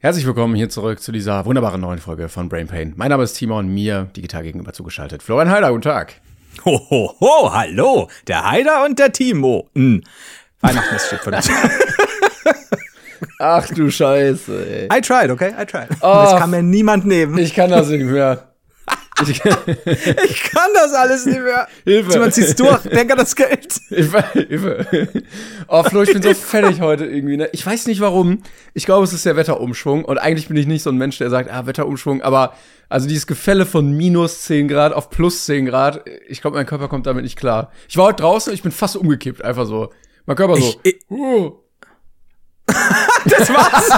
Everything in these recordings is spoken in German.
Herzlich willkommen hier zurück zu dieser wunderbaren neuen Folge von Brain Pain. Mein Name ist Timon, mir digital gegenüber zugeschaltet Florian Heider, guten Tag. Ho, ho, ho, hallo, der Heider und der Timo. Weihnachten ist shit für dich. Ach du Scheiße, ey. I tried, okay, I tried. Oh, das kann mir niemand nehmen. Ich kann das nicht mehr. Ich kann das alles nicht mehr. Hilfe. Timon, zieh's durch, denk an das Geld. Hilfe. Oh, Flo, ich bin so fertig heute irgendwie, ne? Ich weiß nicht warum. Ich glaube, es ist der Wetterumschwung. Und eigentlich bin ich nicht so ein Mensch, der sagt, Wetterumschwung. Aber also dieses Gefälle von minus 10 Grad auf plus 10 Grad, ich glaube, mein Körper kommt damit nicht klar. Ich war heute draußen und ich bin fast umgekippt, einfach so. Mein Körper so. Das war's.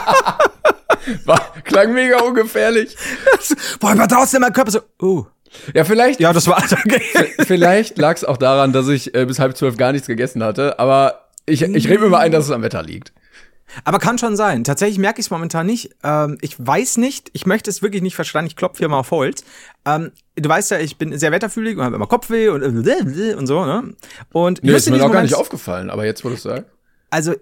Klang mega ungefährlich. Boah, war draußen mein Körper so, Ja, vielleicht. Ja, das war's. Okay. Vielleicht lag es auch daran, dass ich bis 11:30 gar nichts gegessen hatte. Aber ich rede mir mal ein, dass es am Wetter liegt. Aber kann schon sein. Tatsächlich merke ich es momentan nicht. Ich weiß nicht, ich möchte es wirklich nicht verstehen. Ich klopfe hier mal auf Holz. Du weißt ja, ich bin sehr wetterfühlig und habe immer Kopfweh und so, ne? Und Nö, ist mir noch gar nicht aufgefallen, aber jetzt, wo du es sagst. Also,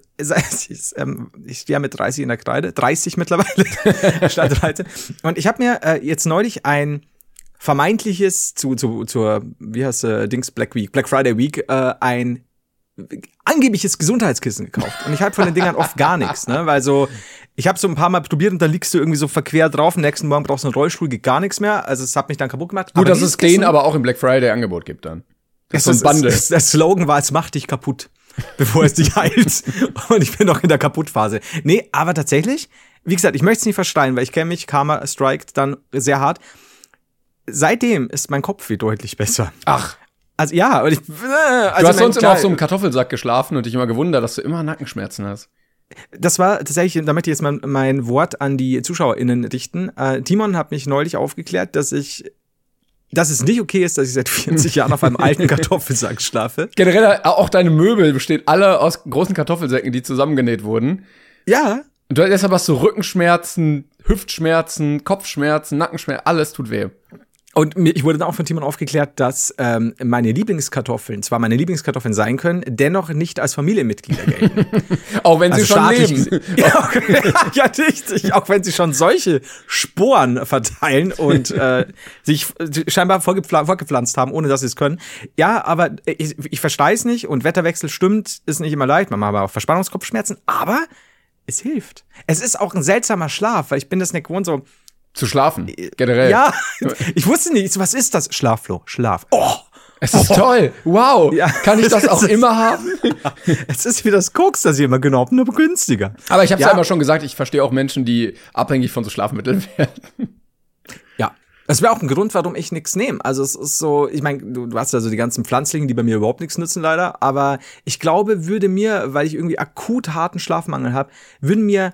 ich stehe ja mit 30 in der Kreide, 30 mittlerweile, statt 13. Und ich habe mir jetzt neulich ein vermeintliches zur wie heißt Black Friday Week, ein angebliches Gesundheitskissen gekauft. Und ich habe von den Dingern oft gar nichts, ne? Weil so, ich habe so ein paar Mal probiert und dann liegst du irgendwie so verquer drauf. Am nächsten Morgen brauchst du einen Rollstuhl, geht gar nichts mehr. Also es hat mich dann kaputt gemacht. Gut, dass es den aber auch im Black Friday Angebot gibt dann. Das ist so ein Bundle. Der Slogan war, es macht dich kaputt, bevor es dich heilt. Und ich bin noch in der Kaputtphase. Nee, aber tatsächlich, wie gesagt, ich möchte es nicht verstehen, weil ich kenne mich, Karma strikt dann sehr hart. Seitdem ist mein Kopfweh deutlich besser. Ach. Also ja, und du hast sonst immer auf so einem Kartoffelsack geschlafen und dich immer gewundert, dass du immer Nackenschmerzen hast. Das war tatsächlich, da möchte ich jetzt mal mein Wort an die ZuschauerInnen richten. Timon hat mich neulich aufgeklärt, dass es nicht okay ist, dass ich seit 40 Jahren auf einem alten Kartoffelsack schlafe. Generell, auch deine Möbel bestehen alle aus großen Kartoffelsäcken, die zusammengenäht wurden. Ja. Und deshalb hast du Rückenschmerzen, Hüftschmerzen, Kopfschmerzen, Nackenschmerzen, alles tut weh. Und ich wurde dann auch von Timon aufgeklärt, dass meine Lieblingskartoffeln zwar meine Lieblingskartoffeln sein können, dennoch nicht als Familienmitglieder gelten. Auch wenn sie schon leben. Ja, richtig. Auch wenn sie schon solche Sporen verteilen und sich scheinbar vorgepflanzt haben, ohne dass sie es können. Ja, aber ich verstehe es nicht und Wetterwechsel stimmt, ist nicht immer leicht. Man hat aber auch Verspannungskopfschmerzen, aber es hilft. Es ist auch ein seltsamer Schlaf, weil ich bin das nicht gewohnt so. Zu schlafen, generell. Ja, ich wusste nicht, was ist das? Schlaf, Flo, Schlaf. Oh! Es ist toll. Wow. Ja. Kann ich das auch immer haben? Es ist wie das Koks, das ich immer genommen habe, nur günstiger. Aber ich habe ja immer schon gesagt, ich verstehe auch Menschen, die abhängig von so Schlafmitteln werden. Ja. Das wäre auch ein Grund, warum ich nichts nehme. Also es ist so, ich meine, du hast ja so die ganzen Pflanzlinge, die bei mir überhaupt nichts nützen leider. Aber ich glaube, würde mir, weil ich irgendwie akut harten Schlafmangel habe, würden mir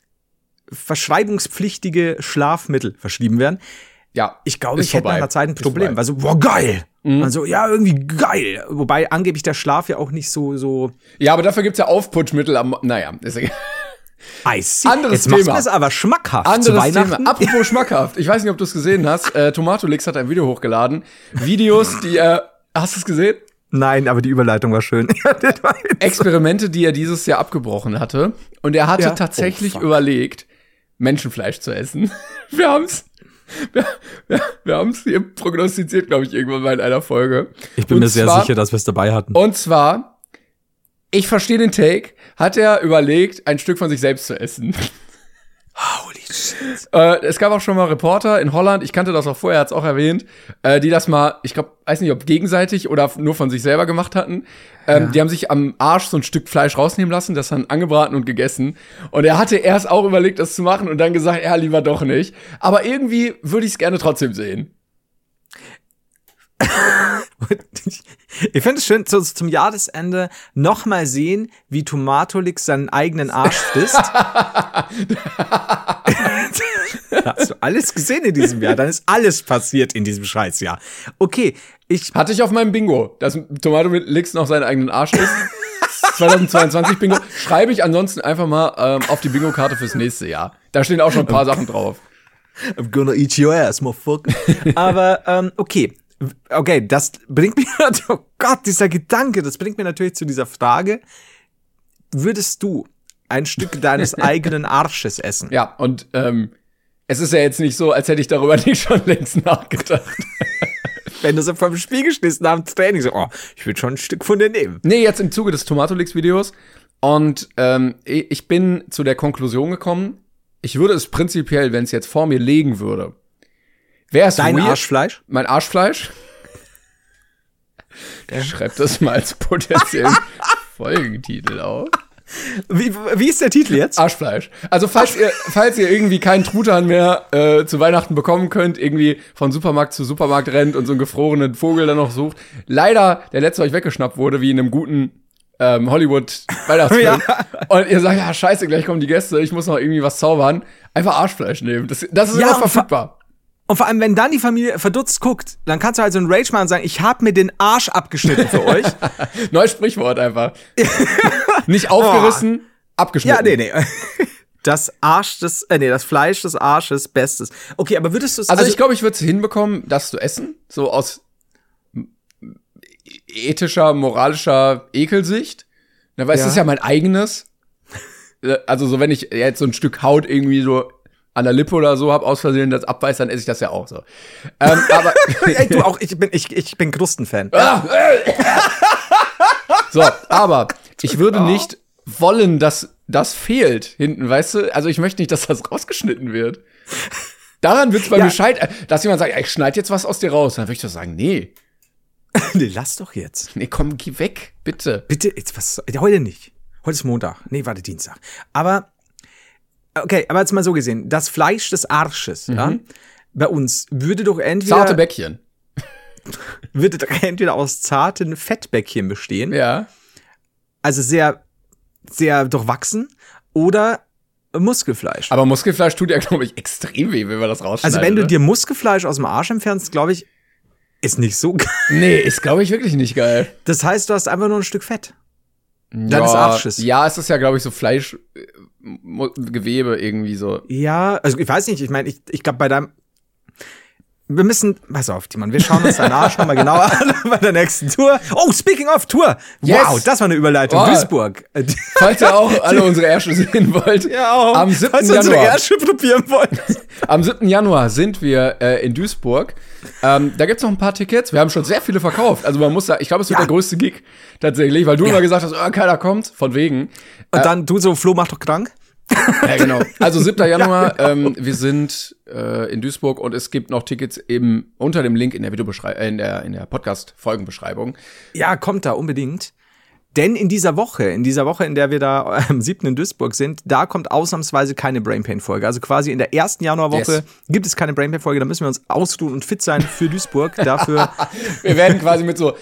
verschreibungspflichtige Schlafmittel verschrieben werden. Ja, ich glaube, ich hätte nach einer Zeit ein Problem. Weil so, boah, geil! Also, ja, irgendwie geil. Wobei angeblich der Schlaf ja auch nicht so. Ja, aber dafür gibt's ja Aufputschmittel naja, ist egal. Anderes Jetzt Thema. Machst du es aber schmackhaft anderes zu Weihnachten. Thema. Apropos schmackhaft. Ich weiß nicht, ob du es gesehen hast. Tomatolix hat ein Video hochgeladen. Videos, die hast du es gesehen? Nein, aber die Überleitung war schön. Experimente, die er dieses Jahr abgebrochen hatte. Und er hatte tatsächlich überlegt, Menschenfleisch zu essen. Wir haben's hier prognostiziert, glaube ich, irgendwann mal in einer Folge. Ich bin mir sehr sicher, dass wir es dabei hatten. Und zwar, ich verstehe den Take, hat er überlegt, ein Stück von sich selbst zu essen. Holy shit. Es gab auch schon mal Reporter in Holland, ich kannte das auch vorher, hat's auch erwähnt, die das mal, ich glaube, weiß nicht, ob gegenseitig oder nur von sich selber gemacht hatten. Die haben sich am Arsch so ein Stück Fleisch rausnehmen lassen, das dann angebraten und gegessen. Und er hatte erst auch überlegt, das zu machen und dann gesagt, ja, lieber doch nicht. Aber irgendwie würde ich es gerne trotzdem sehen. Ich finde es schön, zum Jahresende noch mal sehen, wie Tomatolix seinen eigenen Arsch frisst. Hast du alles gesehen in diesem Jahr? Dann ist alles passiert in diesem Scheißjahr. Okay, hatte ich auf meinem Bingo, dass Tomatolix noch seinen eigenen Arsch isst. 2022 Bingo. Schreibe ich ansonsten einfach mal auf die Bingo-Karte fürs nächste Jahr. Da stehen auch schon ein paar Sachen drauf. I'm gonna eat your ass, motherfucker. Aber, okay, das bringt mich, oh Gott, dieser Gedanke, das bringt mir natürlich zu dieser Frage, würdest du ein Stück deines eigenen Arsches essen. Ja, und es ist ja jetzt nicht so, als hätte ich darüber nicht schon längst nachgedacht. Wenn du so vom Spiegel stehst nach dem Training, so, ich will schon ein Stück von dir nehmen. Nee, jetzt im Zuge des Tomatolix-Videos. Und ich bin zu der Konklusion gekommen, ich würde es prinzipiell, wenn es jetzt vor mir liegen würde, wäre es Dein Arschfleisch? Mein Arschfleisch? Ich schreib das mal als potenziellen Folgentitel auf. Wie ist der Titel jetzt? Arschfleisch. Also falls ihr irgendwie keinen Truthahn mehr zu Weihnachten bekommen könnt, irgendwie von Supermarkt zu Supermarkt rennt und so einen gefrorenen Vogel dann noch sucht, leider der letzte euch weggeschnappt wurde, wie in einem guten Hollywood-Weihnachtsfilm. Ja. Und ihr sagt, ja, scheiße, gleich kommen die Gäste, ich muss noch irgendwie was zaubern. Einfach Arschfleisch nehmen. Das ist immer verfügbar. Und vor allem, wenn dann die Familie verdutzt guckt, dann kannst du halt so einen Rage machen und sagen, ich habe mir den Arsch abgeschnitten für euch. Neues Sprichwort einfach. Nicht aufgerissen, abgeschnitten. Ja, nee. Das Fleisch des Arsches, Bestes. Okay, aber würdest du es... Also ich glaube, ich würde es hinbekommen, das zu essen, so aus ethischer, moralischer Ekelsicht. Na, weil es ist ja mein eigenes. Also so, wenn ich jetzt so ein Stück Haut irgendwie so an der Lippe oder so hab aus Versehen das abbeißt, dann esse ich das ja auch so. Aber ey, du auch, ich bin Krustenfan. So, aber ich würde nicht wollen, dass das fehlt hinten, weißt du? Also ich möchte nicht, dass das rausgeschnitten wird. Daran wird's bei mir scheitern, dass jemand sagt, ich schneide jetzt was aus dir raus. Dann würde ich doch sagen, nee. Nee, lass doch jetzt. Nee, komm, geh weg, bitte. Bitte, jetzt heute nicht. Heute ist Montag. Nee, warte, Dienstag. Aber okay, aber jetzt mal so gesehen, das Fleisch des Arsches, ja, bei uns würde doch entweder zarte Bäckchen. Würde doch entweder aus zarten Fettbäckchen bestehen. Ja. Also sehr, sehr durchwachsen oder Muskelfleisch. Aber Muskelfleisch tut ja, glaube ich, extrem weh, wenn wir das rausschneiden. Also wenn du dir Muskelfleisch aus dem Arsch entfernst, glaube ich, ist nicht so geil. Nee, ist, glaube ich, wirklich nicht geil. Das heißt, du hast einfach nur ein Stück Fett. Deines Arsches. Ja, es ist ja, glaube ich, so Fleischgewebe irgendwie so. Ja, also ich weiß nicht, ich meine, ich glaube bei deinem wir müssen, pass auf, Timon, wir schauen uns deinen Arsch nochmal genauer an bei der nächsten Tour. Oh, speaking of Tour. Yes. Wow, das war eine Überleitung. Duisburg. Falls ihr auch alle unsere Ärsche sehen wollt. Ja, auch. Am 7. Falls ihr Januar. unsere Ärsche probieren wollt. Am 7. Januar sind wir in Duisburg. Da gibt's noch ein paar Tickets. Wir haben schon sehr viele verkauft. Also man muss sagen, ich glaube, es wird der größte Gig tatsächlich, weil du immer gesagt hast, keiner kommt, von wegen. Und dann du so, Flo macht doch krank. Ja, genau. Also 7. Januar, wir sind in Duisburg und es gibt noch Tickets eben unter dem Link in der in der Podcast-Folgenbeschreibung. Ja, kommt da unbedingt. Denn in dieser Woche, in der wir da am 7. in Duisburg sind, da kommt ausnahmsweise keine Brainpain-Folge. Also quasi in der ersten Januarwoche gibt es keine Brainpain-Folge. Da müssen wir uns ausruhen und fit sein für Duisburg. Dafür wir werden quasi mit so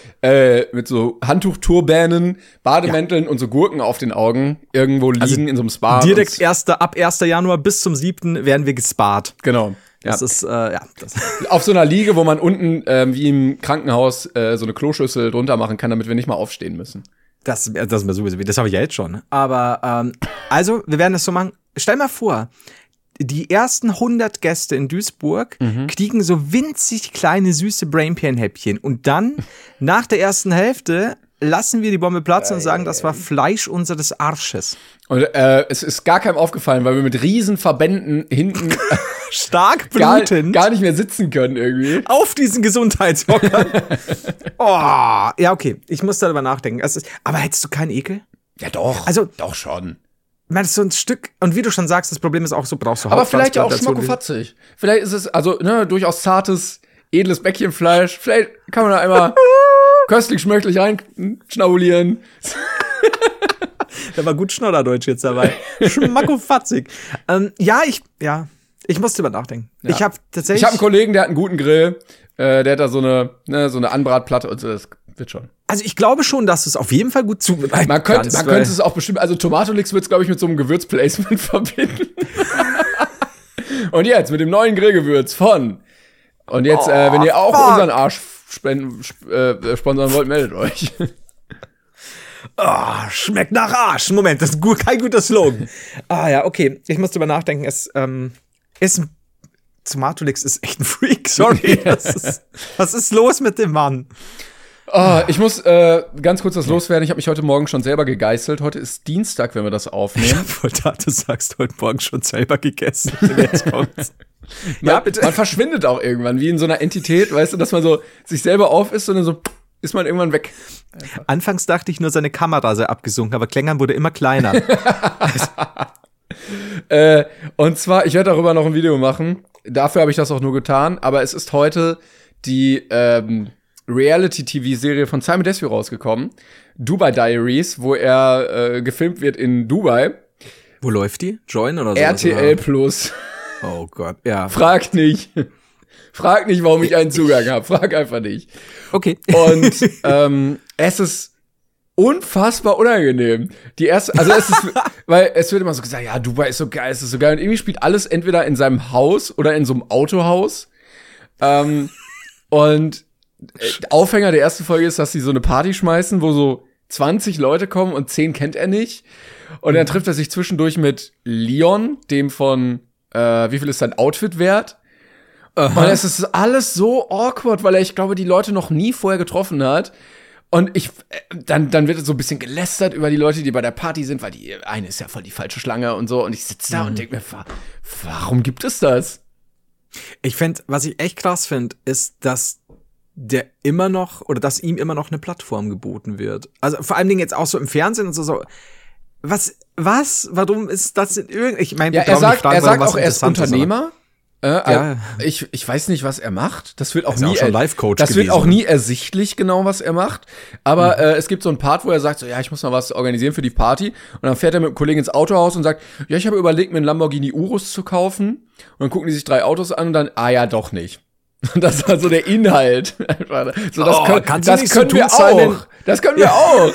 Handtuchturbanen, Bademänteln und so Gurken auf den Augen irgendwo liegen in so einem Spa. Direkt ab 1. Januar bis zum 7. werden wir gespart. Genau. Das ist, das. Auf so einer Liege, wo man unten wie im Krankenhaus so eine Kloschüssel drunter machen kann, damit wir nicht mal aufstehen müssen. Das ist mir sowieso, das habe ich ja jetzt schon. Aber, also, wir werden das so machen. Stell mal vor, die ersten 100 Gäste in Duisburg kriegen so winzig kleine, süße Brainpain-Häppchen. Und dann, nach der ersten Hälfte, lassen wir die Bombe platzen und sagen, das war Fleisch unseres Arsches. Und es ist gar keinem aufgefallen, weil wir mit riesen Verbänden hinten stark blutend gar nicht mehr sitzen können irgendwie. Auf diesen Gesundheitshockern. Oh, ja, okay. Ich muss darüber nachdenken. Aber hättest du keinen Ekel? Ja, doch. Also, doch schon. Ich meine, so ein Stück, und wie du schon sagst, das Problem ist auch so, brauchst du aber vielleicht auch schmackofatzig. Vielleicht ist es, also, durchaus zartes, edles Bäckchenfleisch. Vielleicht kann man da einmal köstlich schmöchtlich reinschnabulieren. Da war gut Schnodderdeutsch jetzt dabei. Schmackofatzig. Ich musste drüber nachdenken. Ja. Ich habe einen Kollegen, der hat einen guten Grill. Der hat da so eine Anbratplatte und so, das wird schon. Also ich glaube schon, dass du es auf jeden Fall gut zubereiten man könnte es auch bestimmt, also Tomatolix wird es, glaube ich, mit so einem Gewürzplacement verbinden. Und jetzt mit dem neuen Grillgewürz von. Und jetzt, wenn ihr auch unseren Arsch sponsern wollt, meldet euch. Oh, schmeckt nach Arsch. Moment, das ist kein guter Slogan. Ja, okay. Ich muss drüber nachdenken. Tomatolix ist echt ein Freak. Sorry. Was ist los mit dem Mann? Ich muss ganz kurz das loswerden. Ich habe mich heute Morgen schon selber gegeißelt. Heute ist Dienstag, wenn wir das aufnehmen. Du sagst heute Morgen schon selber gegessen. Jetzt kommt's. Ja, bitte. Man verschwindet auch irgendwann, wie in so einer Entität, weißt du, dass man so sich selber auf ist und dann so ist man irgendwann weg. Einfach. Anfangs dachte ich nur, seine Kamera sei abgesunken, aber Klängern wurde immer kleiner. Und zwar, ich werde darüber noch ein Video machen. Dafür habe ich das auch nur getan. Aber es ist heute die Reality-TV-Serie von Simon Desue rausgekommen. Dubai Diaries, wo er gefilmt wird in Dubai. Wo läuft die? Join oder so? RTL Plus. Oh Gott, ja. Frag nicht. Frag nicht, warum ich einen Zugang habe. Frag einfach nicht. Okay. Und es ist unfassbar unangenehm. Weil es wird immer so gesagt, ja, Dubai ist so geil, es ist so geil. Und irgendwie spielt alles entweder in seinem Haus oder in so einem Autohaus. Und Aufhänger der ersten Folge ist, dass sie so eine Party schmeißen, wo so 20 Leute kommen und 10 kennt er nicht. Und dann trifft er sich zwischendurch mit Leon, dem von wie viel ist sein Outfit wert? Und es ist alles so awkward, weil er, ich glaube, die Leute noch nie vorher getroffen hat. Und dann wird so ein bisschen gelästert über die Leute, die bei der Party sind, weil die eine ist ja voll die falsche Schlange und so. Und ich sitze da und denke mir, warum gibt es das? Ich finde, was ich echt krass finde, ist, dass der immer noch, oder dass ihm immer noch eine Plattform geboten wird. Also vor allen Dingen jetzt auch so im Fernsehen und so. Was? Warum ist das in ich meine, ja, er sagt auch, er ist Unternehmer. Ja. Ich weiß nicht, was er macht. Das wird auch nie schon Life-Coach das wird auch nie ersichtlich genau, was er macht. Aber es gibt so einen Part, wo er sagt so, ja, ich muss mal was organisieren für die Party. Und dann fährt er mit einem Kollegen ins Autohaus und sagt, ja, ich habe überlegt, mir einen Lamborghini Urus zu kaufen. Und dann gucken die sich 3 Autos an und dann, ja, doch nicht. Und das war so der Inhalt. So, das können wir auch. Das können wir auch.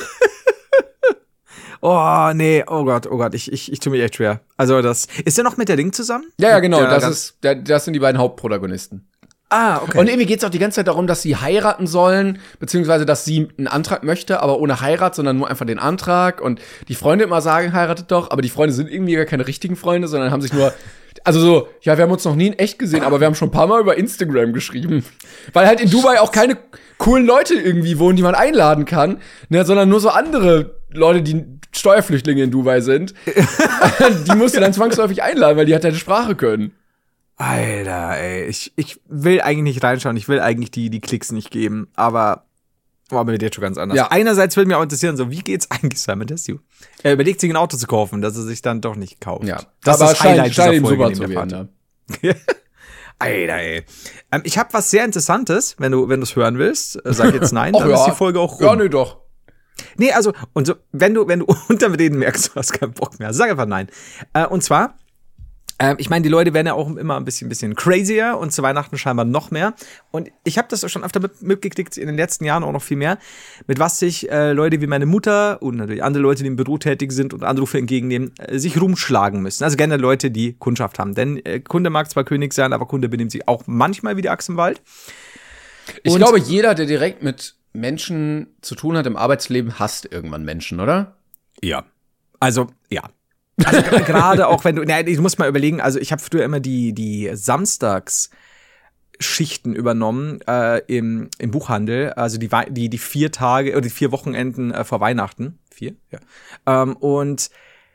Oh, nee, oh Gott, ich tue mich echt schwer. Also ist der noch mit der Link zusammen? Ja, genau, das sind die beiden Hauptprotagonisten. Ah, okay. Und irgendwie geht's auch die ganze Zeit darum, dass sie heiraten sollen, beziehungsweise, dass sie einen Antrag möchte, aber ohne Heirat, sondern nur einfach den Antrag. Und die Freunde immer sagen, heiratet doch, aber die Freunde sind irgendwie gar keine richtigen Freunde, sondern haben sich nur, also so, ja, wir haben uns noch nie in echt gesehen, aber wir haben schon ein paar Mal über Instagram geschrieben. Weil halt in Dubai auch keine coolen Leute irgendwie wohnen, die man einladen kann, ne, sondern nur so andere Leute, die Steuerflüchtlinge in Dubai sind. Die musst du dann zwangsläufig einladen, weil die halt deine Sprache können. Alter, ey, ich will eigentlich nicht reinschauen, ich will eigentlich die Klicks nicht geben, aber mir wird jetzt schon ganz anders. Ja. Einerseits will mich auch interessieren, so, wie geht's eigentlich Simon Desue? Er überlegt sich ein Auto zu kaufen, das er sich dann doch nicht kauft. Ja, das aber ist das Highlight scheint ihm dieser Folge super zu werden, ja. Alter, ey. Ich habe was sehr Interessantes, wenn du's hören willst, sag jetzt nein, dann ist die Folge auch rum. Ja, nee, doch. Nee, also, und so, wenn du unterm Reden merkst, du hast keinen Bock mehr, sag einfach nein. Und zwar, ich meine, die Leute werden ja auch immer ein bisschen crazier und zu Weihnachten scheinbar noch mehr. Und ich habe das schon öfter mitgekriegt, in den letzten Jahren auch noch viel mehr, mit was sich Leute wie meine Mutter und natürlich andere Leute, die im Büro tätig sind und Anrufe entgegennehmen, sich rumschlagen müssen. Also gerne Leute, die Kundschaft haben. Denn Kunde mag zwar König sein, aber Kunde benimmt sich auch manchmal wie die Axt im Wald. Ich glaube, jeder, der direkt mit Menschen zu tun hat im Arbeitsleben, hasst irgendwann Menschen, oder? Ja. Also, ja. Also gerade auch wenn du musst mal überlegen, also ich habe früher immer die Samstagsschichten übernommen im Buchhandel, also die 4 Tage oder die 4 Wochenenden vor Weihnachten. 4? Ja. Und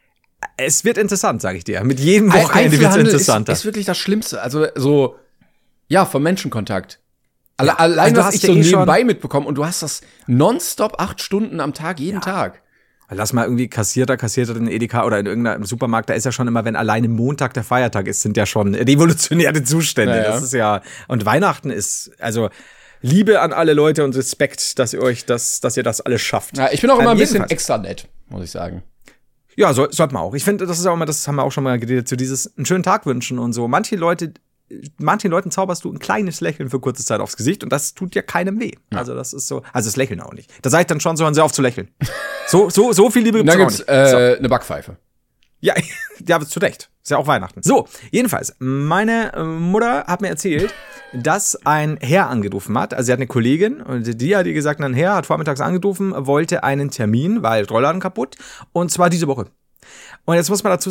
es wird interessant, sage ich dir. Mit jedem Wochenende wird es interessanter. Ist wirklich das Schlimmste. Also so, ja, vom Menschenkontakt. Allein, also was ich so nebenbei mitbekomme, und du hast das nonstop 8 Stunden am Tag, jeden Tag. Lass mal irgendwie Kassiererin in Edeka oder in irgendeinem Supermarkt, da ist ja schon immer, wenn alleine Montag der Feiertag ist, sind ja schon revolutionäre Zustände. Ja. Das ist ja, und Weihnachten ist, also Liebe an alle Leute und Respekt, dass ihr das alles schafft. Ja, ich bin auch immer ein bisschen extra nett, muss ich sagen. Ja, sollte man auch. Ich finde, das ist auch immer, das haben wir auch schon mal geredet, so dieses einen schönen Tag wünschen und so. Manchen Leuten zauberst du ein kleines Lächeln für kurze Zeit aufs Gesicht und das tut ja keinem weh. Ja. Also das ist so, also das Lächeln auch nicht. Da sage ich dann schon, so hören sie auf zu lächeln. So viel Liebe gibt's auch nicht. Eine Backpfeife. Ja, zu Recht. Ist ja auch Weihnachten. So, jedenfalls, meine Mutter hat mir erzählt, dass ein Herr angerufen hat. Also sie hat eine Kollegin und die hat ihr gesagt, ein Herr hat vormittags angerufen, wollte einen Termin, weil Rollladen kaputt und zwar diese Woche. Und jetzt muss man dazu sagen,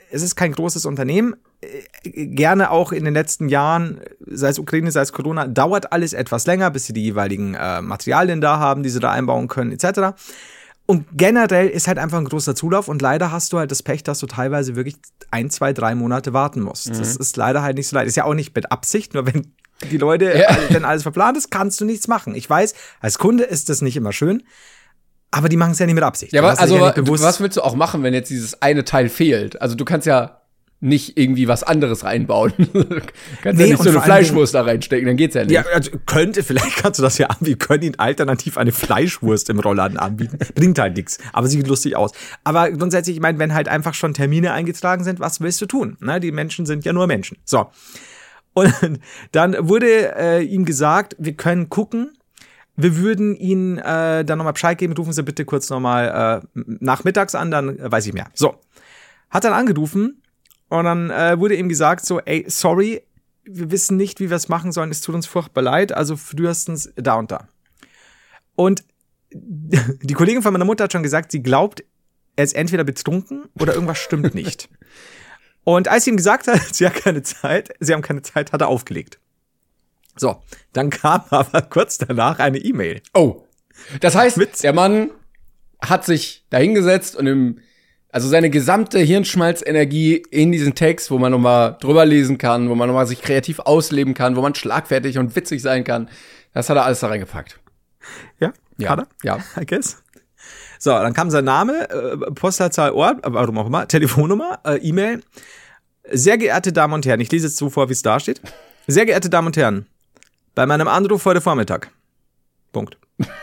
es ist kein großes Unternehmen. Gerne auch in den letzten Jahren, sei es Ukraine, sei es Corona, dauert alles etwas länger, bis sie die jeweiligen Materialien da haben, die sie da einbauen können, etc. Und generell ist halt einfach ein großer Zulauf und leider hast du halt das Pech, dass du teilweise wirklich 1, 2, 3 Monate warten musst. Das ist leider halt nicht so leicht. Ist ja auch nicht mit Absicht, nur wenn die Leute, wenn alles verplant ist, kannst du nichts machen. Ich weiß, als Kunde ist das nicht immer schön, aber die machen es ja nicht mit Absicht. Ja, also was willst du auch machen, wenn jetzt dieses eine Teil fehlt? Also du kannst ja nicht irgendwie was anderes reinbauen. Kannst ja nicht so eine Fleischwurst da reinstecken, dann geht's ja nicht. Ja, also vielleicht kannst du das ja anbieten. Wir können ihnen alternativ eine Fleischwurst im Rollladen anbieten. Bringt halt nichts, aber sieht lustig aus. Aber grundsätzlich, ich meine, wenn halt einfach schon Termine eingetragen sind, was willst du tun? Ne? Die Menschen sind ja nur Menschen. So. Und dann wurde ihm gesagt, wir können gucken, wir würden Ihnen dann nochmal Bescheid geben, rufen Sie bitte kurz nochmal nachmittags an, dann weiß ich mehr. So, hat dann angerufen und dann wurde ihm gesagt so, ey, sorry, wir wissen nicht, wie wir es machen sollen, es tut uns furchtbar leid, also frühestens da und da. Und die Kollegin von meiner Mutter hat schon gesagt, sie glaubt, er ist entweder betrunken oder irgendwas stimmt nicht. Und als sie ihm gesagt hat, sie haben keine Zeit, hat er aufgelegt. So, dann kam aber kurz danach eine E-Mail. Oh, das heißt, der Mann hat sich dahingesetzt und also seine gesamte Hirnschmalzenergie in diesen Text, wo man nochmal drüber lesen kann, wo man nochmal sich kreativ ausleben kann, wo man schlagfertig und witzig sein kann, das hat er alles da reingepackt. Ja? Hat er? Ja. I guess. So, dann kam sein Name, Postleitzahl, Ort, warum auch immer, Telefonnummer, E-Mail. Sehr geehrte Damen und Herren, ich lese jetzt so vor, wie es da steht. Sehr geehrte Damen und Herren, bei meinem Anruf heute Vormittag. Punkt.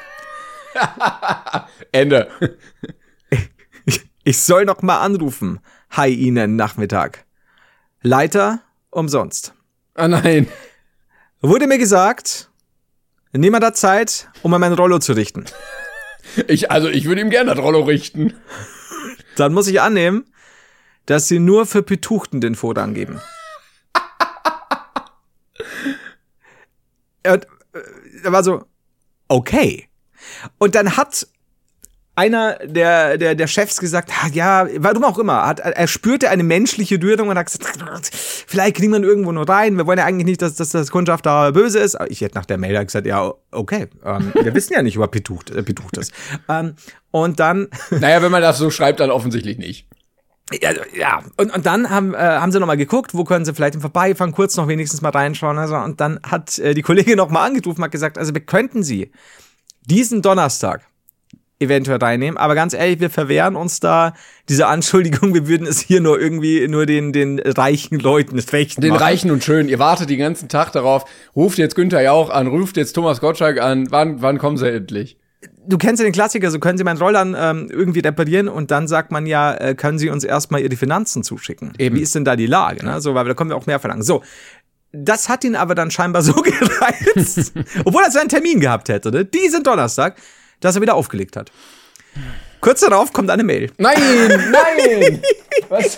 Ende. Ich soll noch mal anrufen. Hi Ihnen Nachmittag. Leiter umsonst. Ah nein. Wurde mir gesagt, nimm mal da Zeit, um mal mein Rollo zu richten. Ich würde ihm gerne das Rollo richten. Dann muss ich annehmen, dass Sie nur für Betuchten den Vorrang geben. Er war so, okay. Und dann hat einer der Chefs gesagt, ja, warum auch immer, er spürte eine menschliche Rührung und hat gesagt, vielleicht kriegen wir ihn irgendwo nur rein, wir wollen ja eigentlich nicht, dass das Kundschaft da böse ist. Ich hätte nach der Mail gesagt, ja, okay, wir wissen ja nicht, ob er betucht ist. Und dann... Naja, wenn man das so schreibt, dann offensichtlich nicht. Ja, und dann haben sie nochmal geguckt, wo können sie vielleicht im Vorbeifahren kurz noch wenigstens mal reinschauen. Also, und dann hat die Kollegin nochmal angerufen und hat gesagt, also wir könnten sie diesen Donnerstag eventuell reinnehmen, aber ganz ehrlich, wir verwehren uns da diese Anschuldigung, wir würden es hier nur den reichen Leuten recht machen. Den Reichen und Schönen, ihr wartet den ganzen Tag darauf, ruft jetzt Günther Jauch an, ruft jetzt Thomas Gottschalk an, wann kommen sie endlich? Du kennst ja den Klassiker, so können Sie meinen Rollern irgendwie reparieren und dann sagt man ja, können Sie uns erstmal Ihre Finanzen zuschicken. Eben. Wie ist denn da die Lage? Ne? So, weil da können wir auch mehr verlangen. So, das hat ihn aber dann scheinbar so gereizt, obwohl er seinen Termin gehabt hätte, ne? Diesen Donnerstag, dass er wieder aufgelegt hat. Kurz darauf kommt eine Mail. Nein! Was?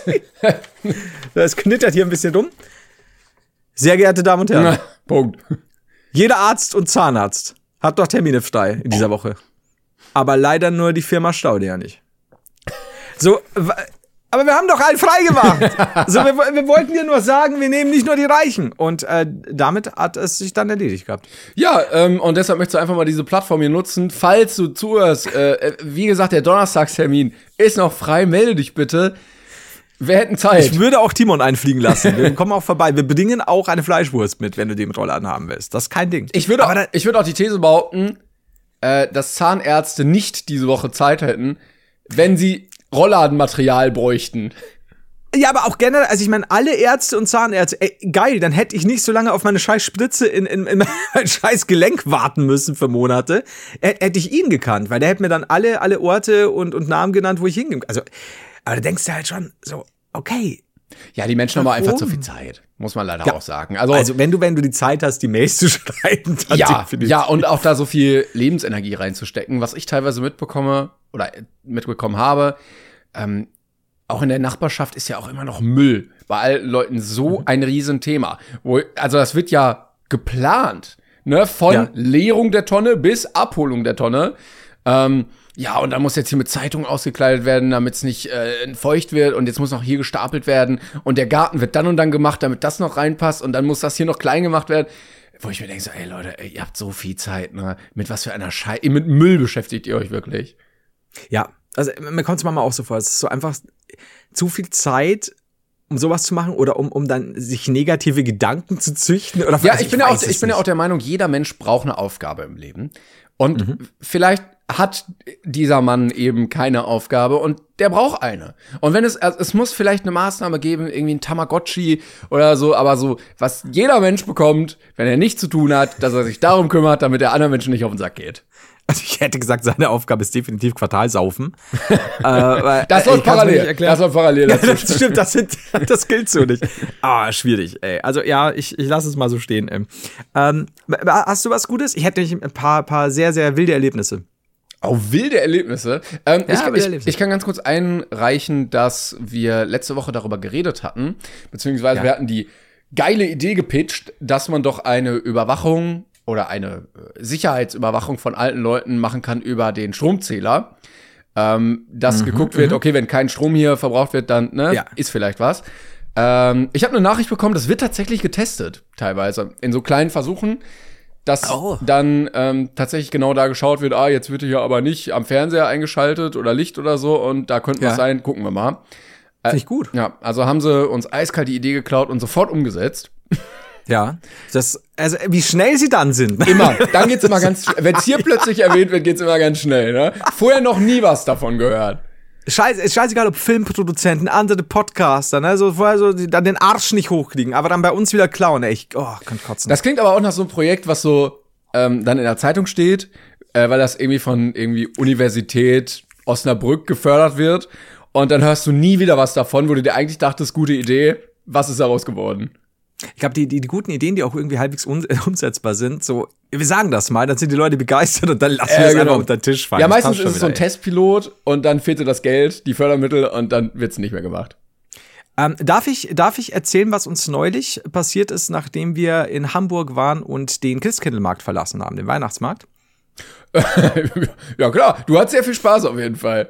Das knittert hier ein bisschen rum. Sehr geehrte Damen und Herren. Na, Punkt. Jeder Arzt und Zahnarzt hat doch Termine frei in dieser Woche. Aber leider nur die Firma Staudinger nicht. So, aber wir haben doch einen frei gemacht. So, wir wollten dir nur sagen, wir nehmen nicht nur die Reichen. Und damit hat es sich dann erledigt gehabt. Ja, und deshalb möchtest du einfach mal diese Plattform hier nutzen. Falls du zuhörst, wie gesagt, der Donnerstagstermin ist noch frei, melde dich bitte. Wir hätten Zeit. Ich würde auch Timon einfliegen lassen. Wir kommen auch vorbei. Wir bringen auch eine Fleischwurst mit, wenn du den Rollladen haben willst. Das ist kein Ding. Ich würde auch die These behaupten, dass Zahnärzte nicht diese Woche Zeit hätten, wenn sie Rollladenmaterial bräuchten. Ja, aber auch generell, also ich meine, alle Ärzte und Zahnärzte, geil, dann hätte ich nicht so lange auf meine scheiß Spritze in mein scheiß Gelenk warten müssen für Monate. Hätte ich ihn gekannt, weil der hätte mir dann alle Orte und Namen genannt, wo ich hingehe. Also, aber da denkst du halt schon so, okay. Ja, die Menschen haben einfach zu viel Zeit, muss man leider auch sagen. Also wenn du die Zeit hast, die Mails zu schreiben, dann ja, und auch da so viel Lebensenergie reinzustecken, was ich teilweise mitbekommen habe, auch in der Nachbarschaft ist ja auch immer noch Müll. Bei allen Leuten so ein Riesenthema. Also das wird ja geplant, ne? Von Leerung der Tonne bis Abholung der Tonne. Ja, und dann muss jetzt hier mit Zeitung ausgekleidet werden, damit es nicht feucht wird und jetzt muss noch hier gestapelt werden und der Garten wird dann und dann gemacht, damit das noch reinpasst und dann muss das hier noch klein gemacht werden. Wo ich mir denke so, ey Leute, ihr habt so viel Zeit, ne? Mit was für einer Scheiße, mit Müll beschäftigt ihr euch wirklich. Ja, also mir kommt es manchmal auch so vor, es ist so einfach zu viel Zeit, um sowas zu machen oder um dann sich negative Gedanken zu züchten. Oder ja, ich bin ja auch der Meinung, jeder Mensch braucht eine Aufgabe im Leben. Und vielleicht hat dieser Mann eben keine Aufgabe und der braucht eine. Und wenn es muss vielleicht eine Maßnahme geben, irgendwie ein Tamagotchi oder so, aber so, was jeder Mensch bekommt, wenn er nichts zu tun hat, dass er sich darum kümmert, damit der anderen Menschen nicht auf den Sack geht. Also ich hätte gesagt, seine Aufgabe ist definitiv Quartalsaufen. Das läuft parallel. Das läuft parallel dazu. Das stimmt, das gilt so nicht. Schwierig, ey. Also ja, ich lasse es mal so stehen. Hast du was Gutes? Ich hätte nämlich ein paar sehr, sehr wilde Erlebnisse. Oh, wilde Erlebnisse. Ich kann ganz kurz einreichen, dass wir letzte Woche darüber geredet hatten, beziehungsweise wir hatten die geile Idee gepitcht, dass man doch eine Überwachung oder eine Sicherheitsüberwachung von alten Leuten machen kann über den Stromzähler. Dass geguckt wird, okay, wenn kein Strom hier verbraucht wird, dann ist vielleicht was. Ich habe eine Nachricht bekommen, das wird tatsächlich getestet, teilweise, in so kleinen Versuchen, dass dann tatsächlich genau da geschaut wird, jetzt wird hier aber nicht am Fernseher eingeschaltet oder Licht oder so und da könnte was sein, gucken wir mal. Finde ich gut. Ja, also haben sie uns eiskalt die Idee geklaut und sofort umgesetzt. Ja, also wie schnell sie dann sind. Immer, dann geht's immer ganz schnell. Wenn's hier plötzlich erwähnt wird, geht's immer ganz schnell, ne? Vorher noch nie was davon gehört. Scheißegal, ob Filmproduzenten, andere Podcaster, ne, so vorher so dann den Arsch nicht hochkriegen, aber dann bei uns wieder klauen, ey, kann kotzen. Das klingt aber auch nach so einem Projekt, was so dann in der Zeitung steht, weil das irgendwie von Universität Osnabrück gefördert wird und dann hörst du nie wieder was davon, wo du dir eigentlich dachtest, gute Idee, was ist daraus geworden? Ich glaube, die guten Ideen, die auch irgendwie halbwegs umsetzbar sind, so, wir sagen das mal, dann sind die Leute begeistert und dann lassen wir es einfach unter den Tisch fallen. Ja, meistens ist es so ein Testpilot und dann fehlte das Geld, die Fördermittel und dann wird's nicht mehr gemacht. Darf ich erzählen, was uns neulich passiert ist, nachdem wir in Hamburg waren und den Christkindlmarkt verlassen haben, den Weihnachtsmarkt? Ja, klar, du hattest sehr viel Spaß auf jeden Fall.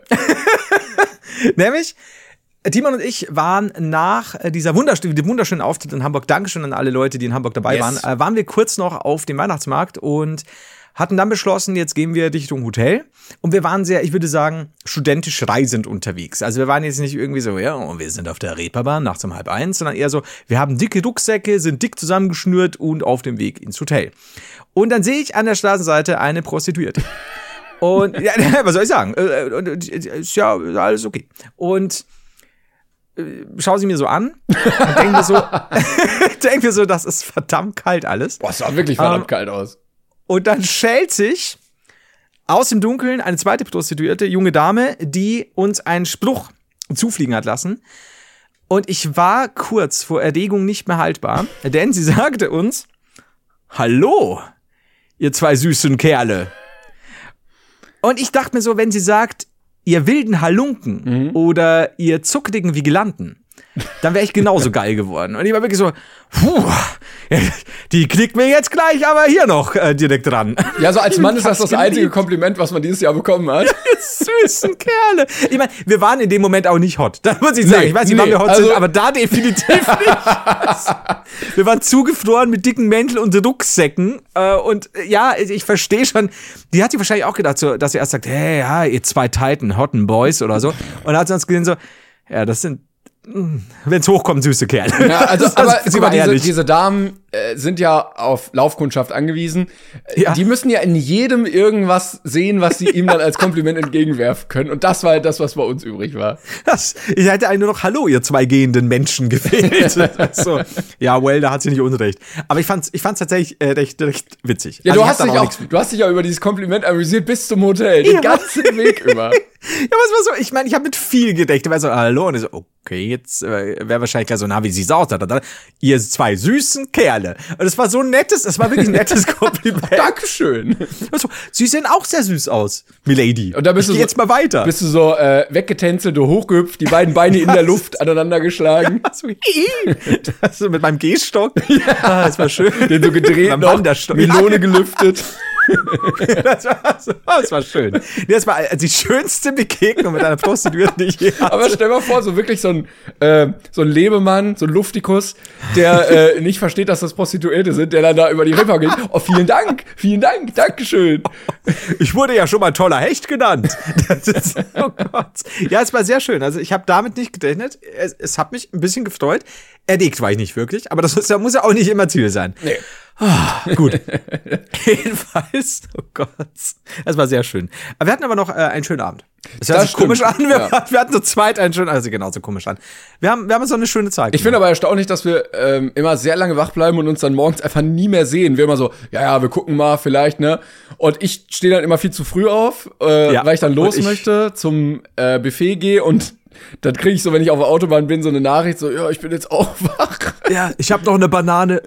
Nämlich, Timon und ich waren nach dem wunderschönen Auftritt in Hamburg, Dankeschön an alle Leute, die in Hamburg dabei waren wir kurz noch auf dem Weihnachtsmarkt und hatten dann beschlossen, jetzt gehen wir Richtung Hotel. Und wir waren sehr, ich würde sagen, studentisch reisend unterwegs. Also wir waren jetzt nicht irgendwie so, und wir sind auf der Reeperbahn nachts um 12:30, sondern eher so, wir haben dicke Rucksäcke, sind dick zusammengeschnürt und auf dem Weg ins Hotel. Und dann sehe ich an der Straßenseite eine Prostituierte. Und, was soll ich sagen? Ist ja alles okay. Und schau sie mir so an und denk mir so, das ist verdammt kalt alles. Boah, es sah wirklich verdammt kalt aus. Und dann schält sich aus dem Dunkeln eine zweite Prostituierte, junge Dame, die uns einen Spruch zufliegen hat lassen. Und ich war kurz vor Erregung nicht mehr haltbar, denn sie sagte uns, hallo, ihr zwei süßen Kerle. Und ich dachte mir so, wenn sie sagt, ihr wilden Halunken oder ihr zuckligen Vigilanten, dann wäre ich genauso geil geworden. Und ich war wirklich so, die klickt mir jetzt gleich, aber hier noch direkt dran. Ja, so als Mann ist das einzige Kompliment, was man dieses Jahr bekommen hat. Ja, ihr süßen Kerle. Ich meine, wir waren in dem Moment auch nicht hot. Da muss ich sagen, ich weiß nicht, wann wir hot sind, aber da definitiv nicht. Wir waren zugefroren mit dicken Mänteln und Rucksäcken. Und ja, ich verstehe schon, die hat sich wahrscheinlich auch gedacht, so, dass sie erst sagt, hey, ja, ihr zwei Titan, hotten Boys oder so. Und dann hat sie uns gesehen so, ja, das sind, wenn's hochkommt, süße Kerle. Ja, also, aber diese Damen sind ja auf Laufkundschaft angewiesen. Ja. Die müssen ja in jedem irgendwas sehen, was sie ihm dann als Kompliment entgegenwerfen können. Und das war halt das, was bei uns übrig war. Ich hätte eigentlich nur noch Hallo, ihr zwei gehenden Menschen gefehlt. So, ja, da hat sie nicht unrecht. Aber ich fand's tatsächlich recht witzig. Ja, also du hast dich ja über dieses Kompliment amüsiert bis zum Hotel. Den ganzen Weg über. Ja, aber es war so, ich meine, ich habe mit viel gedeckt. Ich war so, hallo, und ich so, okay, jetzt wäre wahrscheinlich gleich so, na, wie sieht's aus? Ihr zwei süßen Kerle. Und es war so es war wirklich ein nettes Kompliment. Dankeschön. Also, sie sehen auch sehr süß aus, Milady. Und da bist du jetzt mal weiter. Bist du so weggetänzelt, hochgehüpft, die beiden Beine in der Luft aneinander geschlagen. So mit meinem Gehstock. Ja, das war schön. Den so gedreht noch, Melone gelüftet. Das war schön. Nee, das war die schönste Begegnung mit einer Prostituierten, die ich je hatte. Aber stell mal vor, so wirklich so ein Lebemann, so ein Luftikus, der nicht versteht, dass das Prostituierte sind, der dann da über die Rippe geht. Oh, vielen Dank, Dankeschön. Ich wurde ja schon mal toller Hecht genannt. Oh Gott. Ja, es war sehr schön. Also ich habe damit nicht gerechnet. Es hat mich ein bisschen gefreut. Erregt war ich nicht wirklich, aber das muss ja auch nicht immer Ziel sein. Nee. Gut. Jedenfalls, oh Gott. Das war sehr schön. Aber wir hatten aber noch einen schönen Abend. Das hört sich komisch an. Wir hatten zu zweit einen schönen, also genauso komisch an. Wir haben uns so eine schöne Zeit gemacht. Ich finde aber erstaunlich, dass wir immer sehr lange wach bleiben und uns dann morgens einfach nie mehr sehen. Wir immer so, ja, wir gucken mal vielleicht, ne? Und ich stehe dann immer viel zu früh auf, weil ich dann los möchte, zum Buffet gehe und dann kriege ich so, wenn ich auf der Autobahn bin, so eine Nachricht, so, ja, ich bin jetzt auch wach. Ja, ich habe noch eine Banane.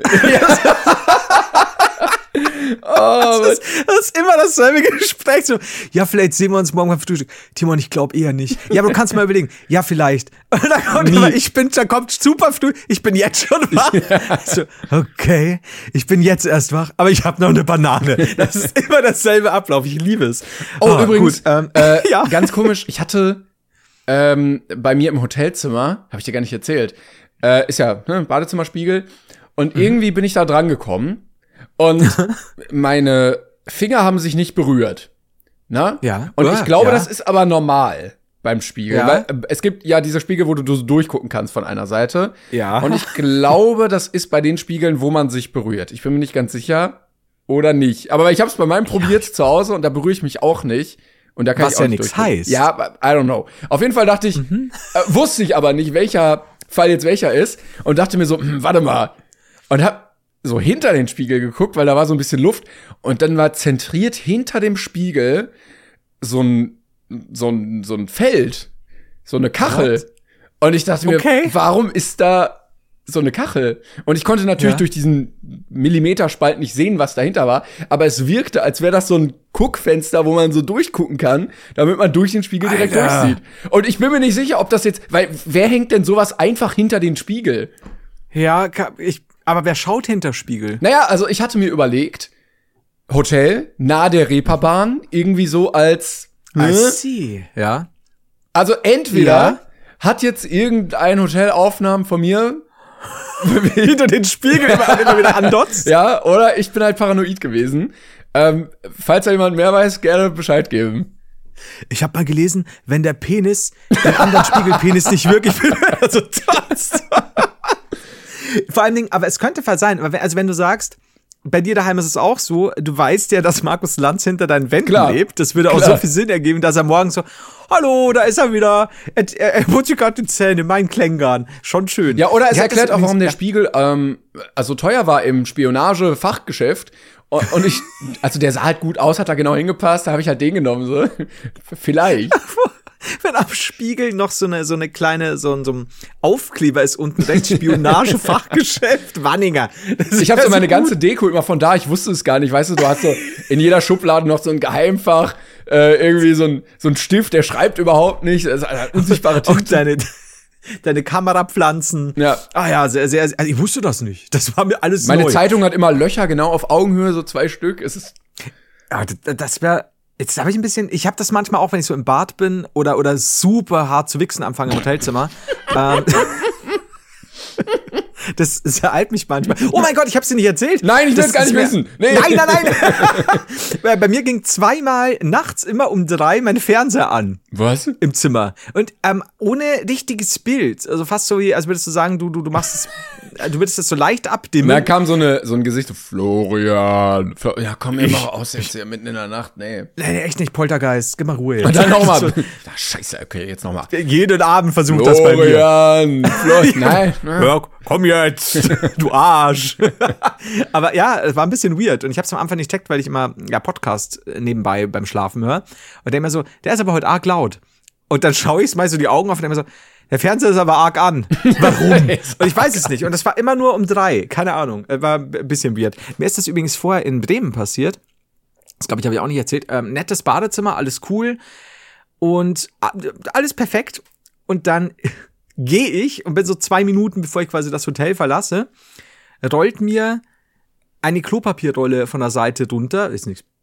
Das ist immer dasselbe Gespräch. So, ja, vielleicht sehen wir uns morgen beim Frühstück. Timon, ich glaube eher nicht. Ja, aber du kannst mal überlegen. Ja, vielleicht. Und dann kommt immer, da kommt super früh. Ich bin jetzt schon wach. Ja. So, okay, ich bin jetzt erst wach, aber ich habe noch eine Banane. Das ist immer dasselbe Ablauf. Ich liebe es. Oh, übrigens, ja. Ganz komisch. Ich hatte bei mir im Hotelzimmer, habe ich dir gar nicht erzählt, ist ja Badezimmerspiegel. Und irgendwie bin ich da dran gekommen. Und meine Finger haben sich nicht berührt. Na? Ja. Und ich glaube, das ist aber normal beim Spiegel. Ja. Weil es gibt ja diese Spiegel, wo du so durchgucken kannst von einer Seite. Ja. Und ich glaube, das ist bei den Spiegeln, wo man sich berührt. Ich bin mir nicht ganz sicher oder nicht. Aber ich habe es bei meinem probiert zu Hause und da berühre ich mich auch nicht. Und da kann was ich auch ja nicht nichts heißt. Ja, I don't know. Auf jeden Fall dachte ich, wusste ich aber nicht, welcher Fall jetzt welcher ist. Und dachte mir so, warte mal. Und hab so hinter den Spiegel geguckt, weil da war so ein bisschen Luft. Und dann war zentriert hinter dem Spiegel so ein Feld. So eine Kachel. What? Und ich dachte mir, warum ist da so eine Kachel? Und ich konnte natürlich durch diesen Millimeterspalt nicht sehen, was dahinter war. Aber es wirkte, als wäre das so ein Guckfenster, wo man so durchgucken kann, damit man durch den Spiegel direkt durchsieht. Und ich bin mir nicht sicher, ob das jetzt, weil wer hängt denn sowas einfach hinter den Spiegel? Ja, aber wer schaut hinter Spiegel? Naja, also ich hatte mir überlegt, Hotel, nahe der Reeperbahn, irgendwie so als I see. Ja. Also entweder hat jetzt irgendein Hotel Aufnahmen von mir hinter den Spiegel immer wieder andotzt. Ja, oder ich bin halt paranoid gewesen. Falls da jemand mehr weiß, gerne Bescheid geben. Ich habe mal gelesen, wenn der Penis den anderen Spiegelpenis nicht wirklich also vor allen Dingen, aber es könnte Fall sein, also wenn du sagst, bei dir daheim ist es auch so, du weißt ja, dass Markus Lanz hinter deinen Wänden lebt. Das würde auch so viel Sinn ergeben, dass er morgen so, hallo, da ist er wieder. Er putzt gerade die Zähne, mein Klängern. Schon schön. Ja, oder es erklärt auch, warum der Spiegel also teuer war im Spionage-Fachgeschäft. Und also der sah halt gut aus, hat da genau hingepasst, da habe ich halt den genommen, so. Vielleicht. Wenn am Spiegel noch so eine kleine, so ein Aufkleber ist unten rechts, Spionage-Fachgeschäft, Wanninger. Ich habe so meine ganze Deko immer von da, ich wusste es gar nicht, weißt du hast so in jeder Schublade noch so ein Geheimfach, irgendwie so ein Stift, der schreibt überhaupt nicht, das ist eine unsichtbare Tinte. Auch deine Kamerapflanzen. Ja. Ah ja, sehr, sehr, also ich wusste das nicht. Das war mir alles Meine Zeitung hat immer Löcher, genau auf Augenhöhe, so 2 Stück. Es ist. Ja, das wäre. Jetzt habe ich habe das manchmal auch, wenn ich so im Bad bin oder super hart zu wichsen anfange im Hotelzimmer. Das ereilt mich manchmal. Oh mein Gott, ich hab's dir nicht erzählt. Nein, ich will es gar nicht wissen. Nee. Nein. Bei mir ging 2-mal nachts immer um 3 mein Fernseher an. Was? Im Zimmer. Und ohne richtiges Bild. Also fast so wie, als würdest du sagen, du machst es, du würdest das so leicht abdimmen. Da kam so ein Gesicht, Florian. Ja, komm immer raus jetzt hier mitten in der Nacht. Nee, echt nicht, Poltergeist. Gib mal Ruhe. Und dann nochmal. So, scheiße, okay, jetzt nochmal. Jeden Abend versucht das bei mir. Florian. Nein. Ja, komm jetzt, du Arsch. Aber ja, es war ein bisschen weird. Und ich hab's am Anfang nicht checkt, weil ich immer Podcast nebenbei beim Schlafen höre. Und denke mir so, der ist aber heute arg laut. Und dann schaue ich mal so die Augen auf und denke mir so, der Fernseher ist aber arg an. Warum? Und ich weiß es nicht. Und das war immer nur um 3. Keine Ahnung. War ein bisschen weird. Mir ist das übrigens vorher in Bremen passiert. Das glaube ich, habe ich auch nicht erzählt. Nettes Badezimmer, alles cool. Und alles perfekt. Und dann gehe ich und bin so 2 Minuten, bevor ich quasi das Hotel verlasse, rollt mir eine Klopapierrolle von der Seite drunter. Ist nichts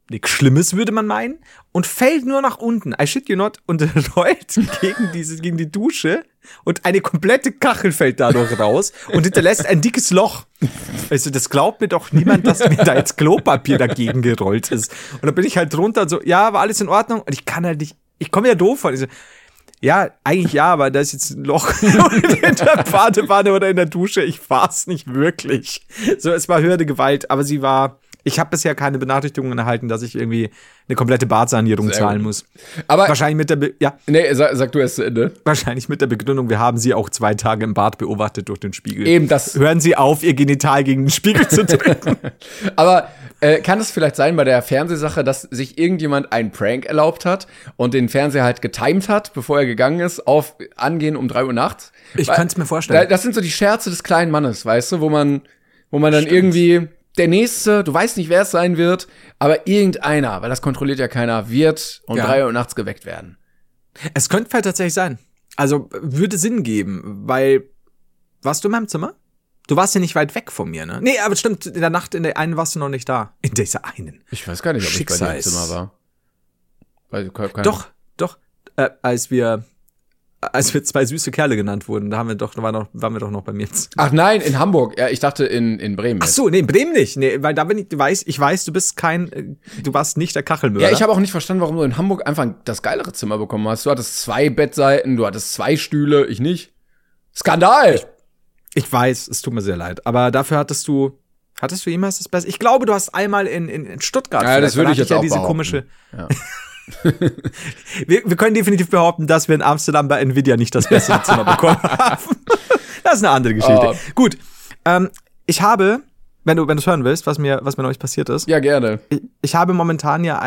nichts Schlimmes, würde man meinen, und fällt nur nach unten. I shit you not, und rollt gegen die Dusche und eine komplette Kachel fällt dadurch raus und hinterlässt ein dickes Loch. Also das glaubt mir doch niemand, dass mir da jetzt Klopapier dagegen gerollt ist. Und dann bin ich halt drunter und so, ja, war alles in Ordnung. Und ich kann halt nicht, ich komme ja doof von. Ich so, ja, eigentlich ja, aber da ist jetzt ein Loch in der Badewanne oder in der Dusche. Ich war's nicht wirklich. So, es war höhere Gewalt, aber ich habe bisher keine Benachrichtigungen erhalten, dass ich irgendwie eine komplette Badsanierung zahlen muss. Aber wahrscheinlich mit Nee, sag du erst zu Ende. Wahrscheinlich mit der Begründung, wir haben sie auch 2 Tage im Bad beobachtet durch den Spiegel. Eben das. Hören Sie auf, Ihr Genital gegen den Spiegel zu drücken. Aber kann es vielleicht sein bei der Fernsehsache, dass sich irgendjemand einen Prank erlaubt hat und den Fernseher halt getimed hat, bevor er gegangen ist, auf Angehen um 3 Uhr nachts? Ich könnte es mir vorstellen. Das sind so die Scherze des kleinen Mannes, weißt du, wo man dann irgendwie der Nächste, du weißt nicht, wer es sein wird, aber irgendeiner, weil das kontrolliert ja keiner, wird um 3 Uhr nachts geweckt werden. Es könnte halt tatsächlich sein. Also würde Sinn geben, weil, warst du in meinem Zimmer? Du warst ja nicht weit weg von mir, ne? Nee, aber stimmt, in der Nacht, in der einen warst du noch nicht da. In dieser einen. Ich weiß gar nicht, ob ich bei dir im Zimmer war. Doch, als wir 2 süße Kerle genannt wurden, da waren wir doch noch bei mir. Ach nein, in Hamburg. Ja, ich dachte in Bremen. Ach so, nee, in Bremen nicht. Nee, weil da bin ich weiß, du warst nicht der Kachelmörder. Ja, ich habe auch nicht verstanden, warum du in Hamburg einfach das geilere Zimmer bekommen hast. Du hattest 2 Bettseiten, du hattest 2 Stühle, ich nicht. Skandal! Ich weiß, es tut mir sehr leid, aber dafür hattest du jemals das Beste? Ich glaube, du hast einmal in Stuttgart. Ja, das würde ich jetzt auch diese behaupten. Komische. Ja. wir können definitiv behaupten, dass wir in Amsterdam bei Nvidia nicht das beste Zimmer bekommen haben. Das ist eine andere Geschichte. Oh. Gut, ich habe, wenn du es hören willst, was mir neulich passiert ist. Ja, gerne. Ich habe momentan ja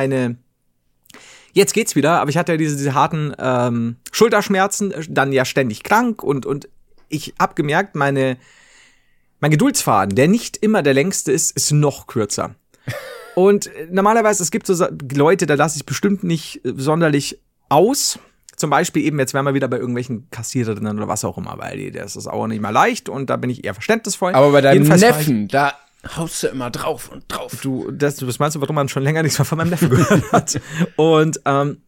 jetzt geht's wieder, aber ich hatte ja diese harten Schulterschmerzen, dann ja ständig krank und ich habe gemerkt, mein Geduldsfaden, der nicht immer der längste ist noch kürzer. Und normalerweise, es gibt so Leute, da lasse ich bestimmt nicht sonderlich aus. Zum Beispiel eben, jetzt wären wir wieder bei irgendwelchen Kassiererinnen oder was auch immer, weil das ist auch nicht mal leicht und da bin ich eher verständnisvoll. Aber bei deinem Neffen, da haust du immer drauf und drauf. Das meinst du, warum man schon länger nichts mehr von meinem Neffen gehört hat? Und,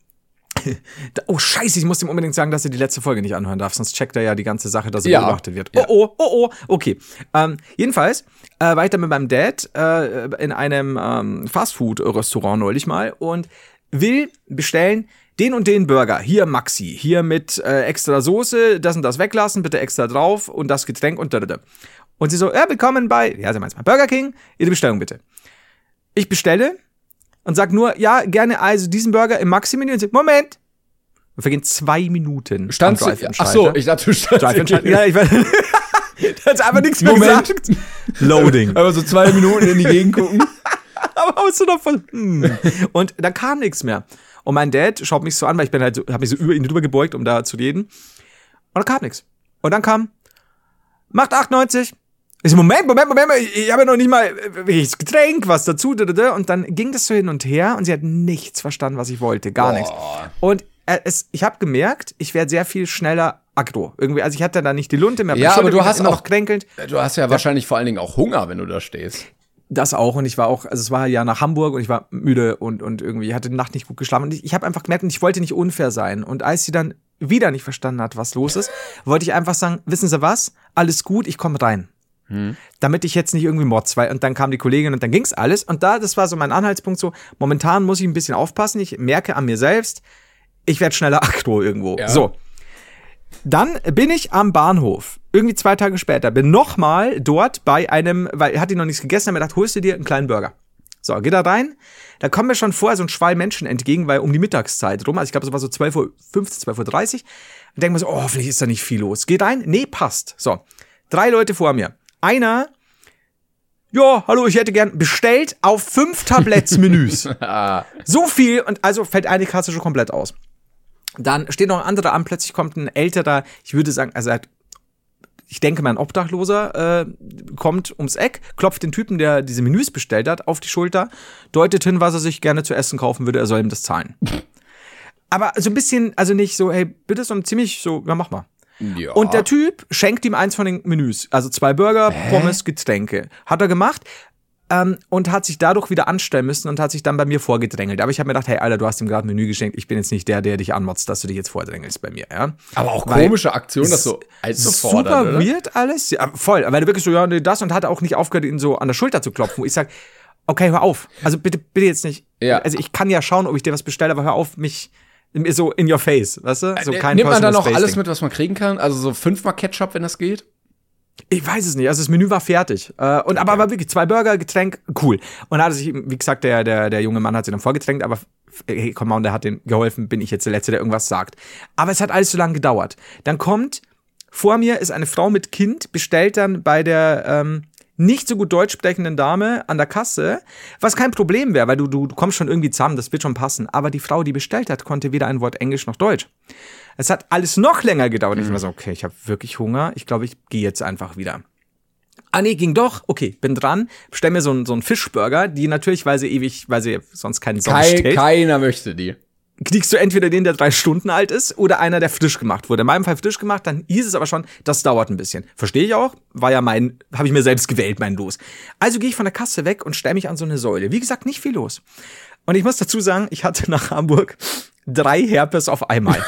oh Scheiße, ich muss ihm unbedingt sagen, dass er die letzte Folge nicht anhören darf, sonst checkt er ja die ganze Sache, dass er beobachtet wird. Oh, okay. Jedenfalls weiter mit meinem Dad in einem Fastfood-Restaurant neulich mal und will bestellen den und den Burger. Hier Maxi, hier mit extra Soße, das und das weglassen, bitte extra drauf und das Getränk und da. Und sie so, willkommen bei, sie meint mal Burger King, Ihre Bestellung bitte. Ich bestelle und sag nur, ja, gerne also diesen Burger im Maxi-Menü. Und sie, Moment. Und vergehen 2 Minuten. Ach so, ich dachte, du standst. Ja, ich weiß. Da hat einfach nichts mehr gesagt. Loading. Aber so 2 Minuten in die Gegend gucken. Aber hast du doch voll. Und da kam nichts mehr. Und mein Dad schaut mich so an, weil ich bin halt so, hab mich so über ihn drüber gebeugt, um da zu reden. Und da kam nichts. Und dann kam, macht 8,90. Ich so, Moment, ich habe ja noch nicht mal welches Getränk, was dazu. Und dann ging das so hin und her und sie hat nichts verstanden, was ich wollte. Gar nichts. Und ich habe gemerkt, ich werde sehr viel schneller aggro. Irgendwie, also ich hatte da nicht die Lunte mehr. Ja, aber du hast auch noch kränkelnd. Du hast ja wahrscheinlich vor allen Dingen auch Hunger, wenn du da stehst. Das auch. Und ich war auch, also es war ja nach Hamburg und ich war müde und irgendwie, ich hatte die Nacht nicht gut geschlafen. Und ich habe einfach gemerkt, und ich wollte nicht unfair sein. Und als sie dann wieder nicht verstanden hat, was los ist, wollte ich einfach sagen, wissen Sie was? Alles gut, ich komme rein. Damit ich jetzt nicht irgendwie Mods, weil, und dann kam die Kollegin und dann ging's alles. Und das war so mein Anhaltspunkt so, momentan muss ich ein bisschen aufpassen. Ich merke an mir selbst, ich werde schneller aggro irgendwo. Ja. So. Dann bin ich am Bahnhof. Irgendwie 2 Tage später. Bin nochmal dort bei einem, weil er hat ihn noch nichts gegessen, habe mir gedacht, holst du dir einen kleinen Burger. So, geh da rein. Da kommen mir schon vorher so ein Schwall Menschen entgegen, weil um die Mittagszeit rum, also ich glaube, es war so 12:15 Uhr, 12:30 Uhr. Und denke mir so, oh, hoffentlich ist da nicht viel los. Geh rein. Nee, passt. So. 3 Leute vor mir. Einer, ja, hallo, ich hätte gern bestellt auf 5 Tabletts Menüs. So viel und also fällt eine Kasse schon komplett aus. Dann steht noch ein anderer an, plötzlich kommt ein älterer, ich würde sagen, also ich denke mal ein Obdachloser, kommt ums Eck, klopft den Typen, der diese Menüs bestellt hat, auf die Schulter, deutet hin, was er sich gerne zu essen kaufen würde, er soll ihm das zahlen. Aber so ein bisschen, also nicht so, hey, bitte, sondern ziemlich so, ja, mach mal. Ja. Und der Typ schenkt ihm eins von den Menüs. Also 2 Burger, Pommes, Getränke. Hat er gemacht. und hat sich dadurch wieder anstellen müssen und hat sich dann bei mir vorgedrängelt. Aber ich habe mir gedacht, hey, Alter, du hast ihm gerade ein Menü geschenkt. Ich bin jetzt nicht der dich anmotzt, dass du dich jetzt vordrängelst bei mir. Ja? Aber auch komische Aktion, das so einzufordern, super weird alles. Ja, voll. Weil du wirklich so, ja, nee, das und hat auch nicht aufgehört, ihn so an der Schulter zu klopfen. Wo ich sag, okay, hör auf. Also bitte jetzt nicht. Ja. Also ich kann ja schauen, ob ich dir was bestelle, aber hör auf, mich so in your face, weißt du? So kein nimmt man dann auch alles mit, was man kriegen kann? Also so 5-mal Ketchup, wenn das geht? Ich weiß es nicht. Also das Menü war fertig. Aber war wirklich 2 Burger, Getränk, cool. Und da hat sich, wie gesagt, der junge Mann hat sich dann vorgetränkt, aber hey, komm mal, der hat denen geholfen, bin ich jetzt der Letzte, der irgendwas sagt. Aber es hat alles so lange gedauert. Dann vor mir ist eine Frau mit Kind, bestellt dann bei der nicht so gut deutsch sprechenden Dame an der Kasse, was kein Problem wäre, weil du kommst schon irgendwie zusammen, das wird schon passen. Aber die Frau, die bestellt hat, konnte weder ein Wort Englisch noch Deutsch. Es hat alles noch länger gedauert. Ich war so, okay, ich habe wirklich Hunger. Ich glaube, ich gehe jetzt einfach wieder. Ah nee, ging doch. Okay, bin dran. Bestell mir so einen Fischburger, die natürlich, weil sie sonst keinen Song stellt. Keiner möchte die. Kriegst du entweder den, der 3 Stunden alt ist, oder einer, der frisch gemacht wurde. In meinem Fall frisch gemacht, dann hieß es aber schon, das dauert ein bisschen. Verstehe ich auch. Habe ich mir selbst gewählt, mein Los. Also gehe ich von der Kasse weg und stelle mich an so eine Säule. Wie gesagt, nicht viel los. Und ich muss dazu sagen, ich hatte nach Hamburg 3 Herpes auf einmal.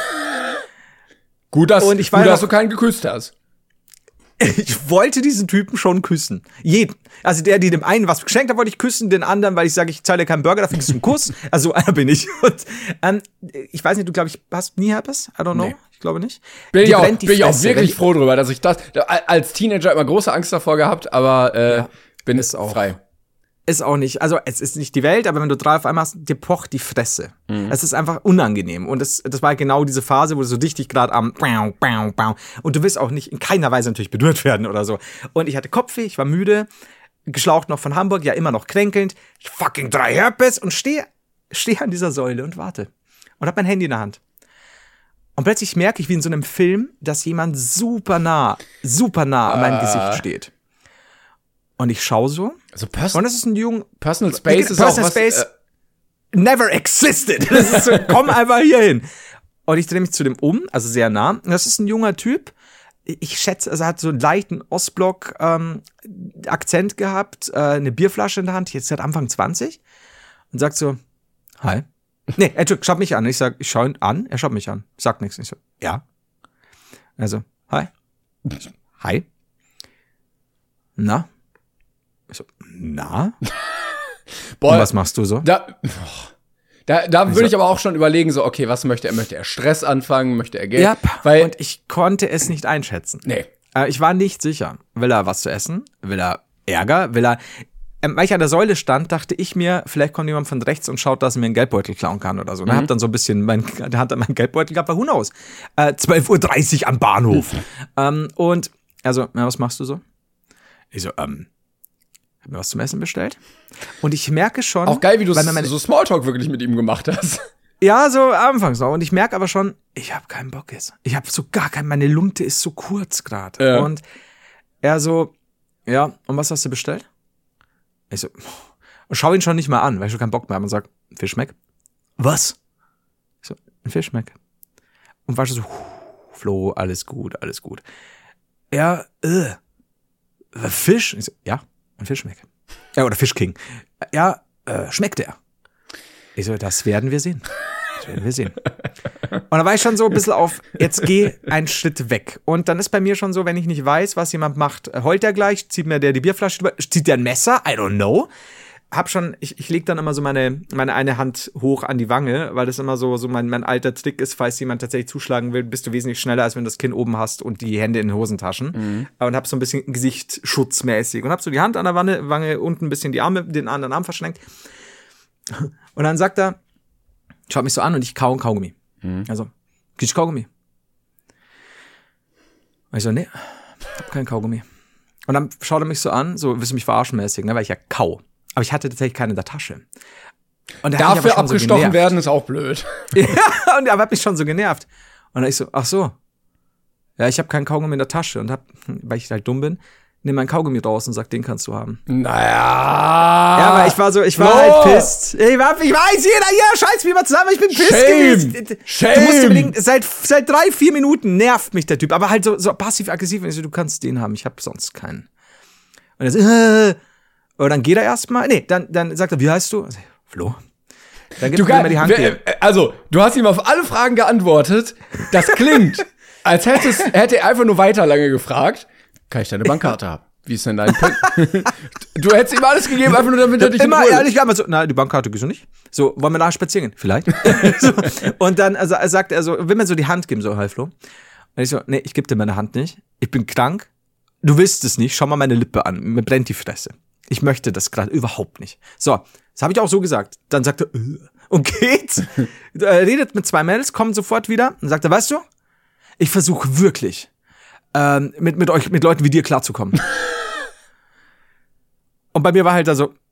Gut, dass du keinen geküsst hast. Ich wollte diesen Typen schon küssen. Jeden. Also der, die dem einen was geschenkt hat, wollte ich küssen, den anderen, weil ich sage, ich zahle dir keinen Burger, dafür kriegst du einen Kuss. Also einer bin ich. Und, ich weiß nicht, du hast nie Herpes? I don't know. Nee. Ich glaube nicht. Bin ich auch wirklich froh drüber, dass ich das als Teenager immer große Angst davor gehabt, aber bin es auch frei. Ist auch nicht, also es ist nicht die Welt, aber wenn du 3 auf einmal hast, dir pocht die Fresse. Es ist einfach unangenehm. Und das war genau diese Phase, wo du so dich gerade am und du willst auch nicht in keiner Weise natürlich berührt werden oder so. Und ich hatte Kopfweh, ich war müde, geschlaucht noch von Hamburg, ja immer noch kränkelnd, fucking 3 Herpes und stehe an dieser Säule und warte. Und hab mein Handy in der Hand. Und plötzlich merke ich, wie in so einem Film, dass jemand super nah an meinem Gesicht steht. Und ich schaue so. Also und das ist ein Personal Space ist Personal auch Space never existed. Das ist so, komm einfach hier hin. Und ich drehe mich zu dem also sehr nah. Und das ist ein junger Typ. Ich schätze, also er hat so einen leichten Ostblock Akzent gehabt, eine Bierflasche in der Hand, jetzt seit Anfang 20 und sagt so, hi. Nee, er schaut mich an. Ich schaue ihn an, er schaut mich an. Sagt nichts. Ich so, ja. Also, hi. Hi. Na? Ich so, na? Boah, und was machst du so? Da würde ich aber auch schon überlegen, so, okay, was möchte er? Möchte er Stress anfangen? Möchte er Geld? Ja, und ich konnte es nicht einschätzen. Nee. Ich war nicht sicher. Will er was zu essen? Will er Ärger? Will er... weil ich an der Säule stand, dachte ich mir, vielleicht kommt jemand von rechts und schaut, dass er mir einen Geldbeutel klauen kann oder so. Und hab dann so ein bisschen, der hat dann meinen Geldbeutel gehabt, war who knows. 12:30 Uhr am Bahnhof. Und, also, was machst du so? Ich so, hab mir was zum Essen bestellt. Und ich merke schon... Auch geil, wie du so Smalltalk wirklich mit ihm gemacht hast. Ja, so anfangs noch. Und ich merke aber schon, ich habe keinen Bock jetzt. Ich habe so gar keinen... Meine Lunte ist so kurz gerade. Ja. Und er so, ja, und was hast du bestellt? Ich so, und schau ihn schon nicht mal an, weil ich schon keinen Bock mehr habe und sag, Fischmeck? Was? Ich so, ein Fischmeck. Und war schon so, Flo, alles gut, alles gut. Ja, Fisch? Ich so, ja, ein Fischmeck. Ja, oder Fischking. Ja, schmeckt der? Ich so, das werden wir sehen. Und da war ich schon so ein bisschen auf, jetzt geh einen Schritt weg. Und dann ist bei mir schon so, wenn ich nicht weiß, was jemand macht, heult der gleich, zieht mir der die Bierflasche drüber, zieht der ein Messer? I don't know. Ich leg dann immer so meine eine Hand hoch an die Wange, weil das immer so mein alter Trick ist, falls jemand tatsächlich zuschlagen will, bist du wesentlich schneller, als wenn du das Kinn oben hast und die Hände in den Hosentaschen. Und hab so ein bisschen Gesichtsschutzmäßig und hab so die Hand an der Wange, unten ein bisschen den anderen Arm verschränkt. Und dann sagt er, schaut mich so an und ich kau ein Kaugummi. Also, kriegst du Kaugummi? Und ich so, nee, hab kein Kaugummi. Und dann schaut er mich so an, so, willst du mich verarschen mäßig, ne, weil ich ja kau. Aber ich hatte tatsächlich keinen in der Tasche. Und dafür abgestochen so werden ist auch blöd. Ja, und er hat mich schon so genervt. Und dann ich so, ach so. Ja, ich habe keinen Kaugummi in der Tasche und weil ich halt dumm bin, nimm mein Kaugummi raus und sag, den kannst du haben. Naja. Ja, aber ich war halt pisst. Ich weiß, jeder scheiß wie wir zusammen, ich bin pisst gewesen. Shame. Du musst unbedingt, seit 3-4 Minuten nervt mich der Typ, aber halt so passiv-aggressiv. Und ich so, du kannst den haben, ich habe sonst keinen. Und er so, Und dann geht er erstmal, dann sagt er, wie heißt du? Flo. Dann gibt Du, er mir die Hand geben. also, du hast ihm auf alle Fragen geantwortet. Das klingt, als hätte er einfach nur weiter lange gefragt. Kann ich deine Bankkarte haben? Wie ist denn dein PIN? Du hättest ihm alles gegeben, einfach nur damit er dich immer ehrlich, immer so, na, die Bankkarte gehst du nicht. So, wollen wir nachher spazieren gehen? Vielleicht. So, und dann sagt er so, will mir so die Hand geben, so, hi Flo. Und ich so, nee, ich geb dir meine Hand nicht. Ich bin krank. Du willst es nicht. Schau mal meine Lippe an. Mir brennt die Fresse. Ich möchte das gerade überhaupt nicht. So, das habe ich auch so gesagt. Dann sagt er, und geht. Redet mit 2 Mädels, kommt sofort wieder. Und sagt er, weißt du, ich versuche wirklich, mit Leuten wie dir klarzukommen. Und bei mir war halt da so,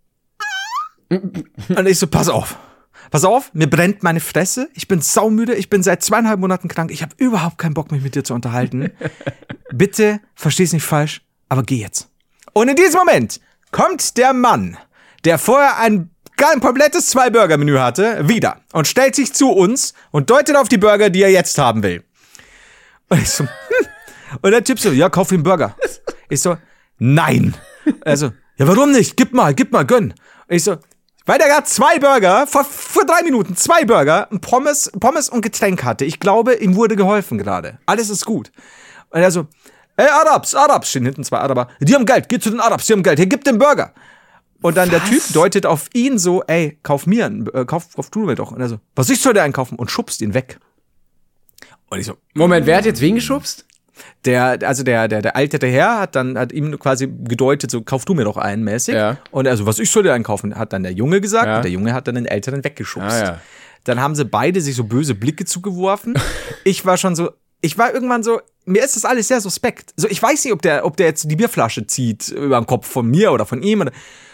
und ich so, pass auf, mir brennt meine Fresse, ich bin saumüde, ich bin seit 2,5 Monaten krank, ich habe überhaupt keinen Bock, mich mit dir zu unterhalten. Bitte, versteh's nicht falsch, aber geh jetzt. Und in diesem Moment kommt der Mann, der vorher ein komplettes 2-Burger-Menü hatte, wieder und stellt sich zu uns und deutet auf die Burger, die er jetzt haben will. Und ich so, Und der Typ so, ja, kauf ihm einen Burger. Ich so, nein. Also, ja, warum nicht? Gib mal, gönn. Und ich so, weil der gerade 2 Burger, vor 3 Minuten 2 Burger, ein Pommes und Getränk hatte. Ich glaube, ihm wurde geholfen gerade. Alles ist gut. Und er so, ey, Arabs, stehen hinten 2 Araber. Die haben Geld, geh zu den Arabs, die haben Geld. Hier, gib den Burger. Und dann der Typ deutet auf ihn so, ey, kauf du mir doch. Und er so, was ich soll der einkaufen? Und schubst ihn weg. Und ich so, Moment, wer hat jetzt wen geschubst? Der alte Herr hat ihm quasi gedeutet, so, kauf du mir doch einen mäßig. Ja. Und er so, was ich soll dir einkaufen? Hat dann der Junge gesagt. Ja. Und der Junge hat dann den Älteren weggeschubst. Ja. Dann haben sie beide sich so böse Blicke zugeworfen. Ich war irgendwann so, mir ist das alles sehr suspekt. So, ich weiß nicht, ob der jetzt die Bierflasche zieht über den Kopf von mir oder von ihm. Und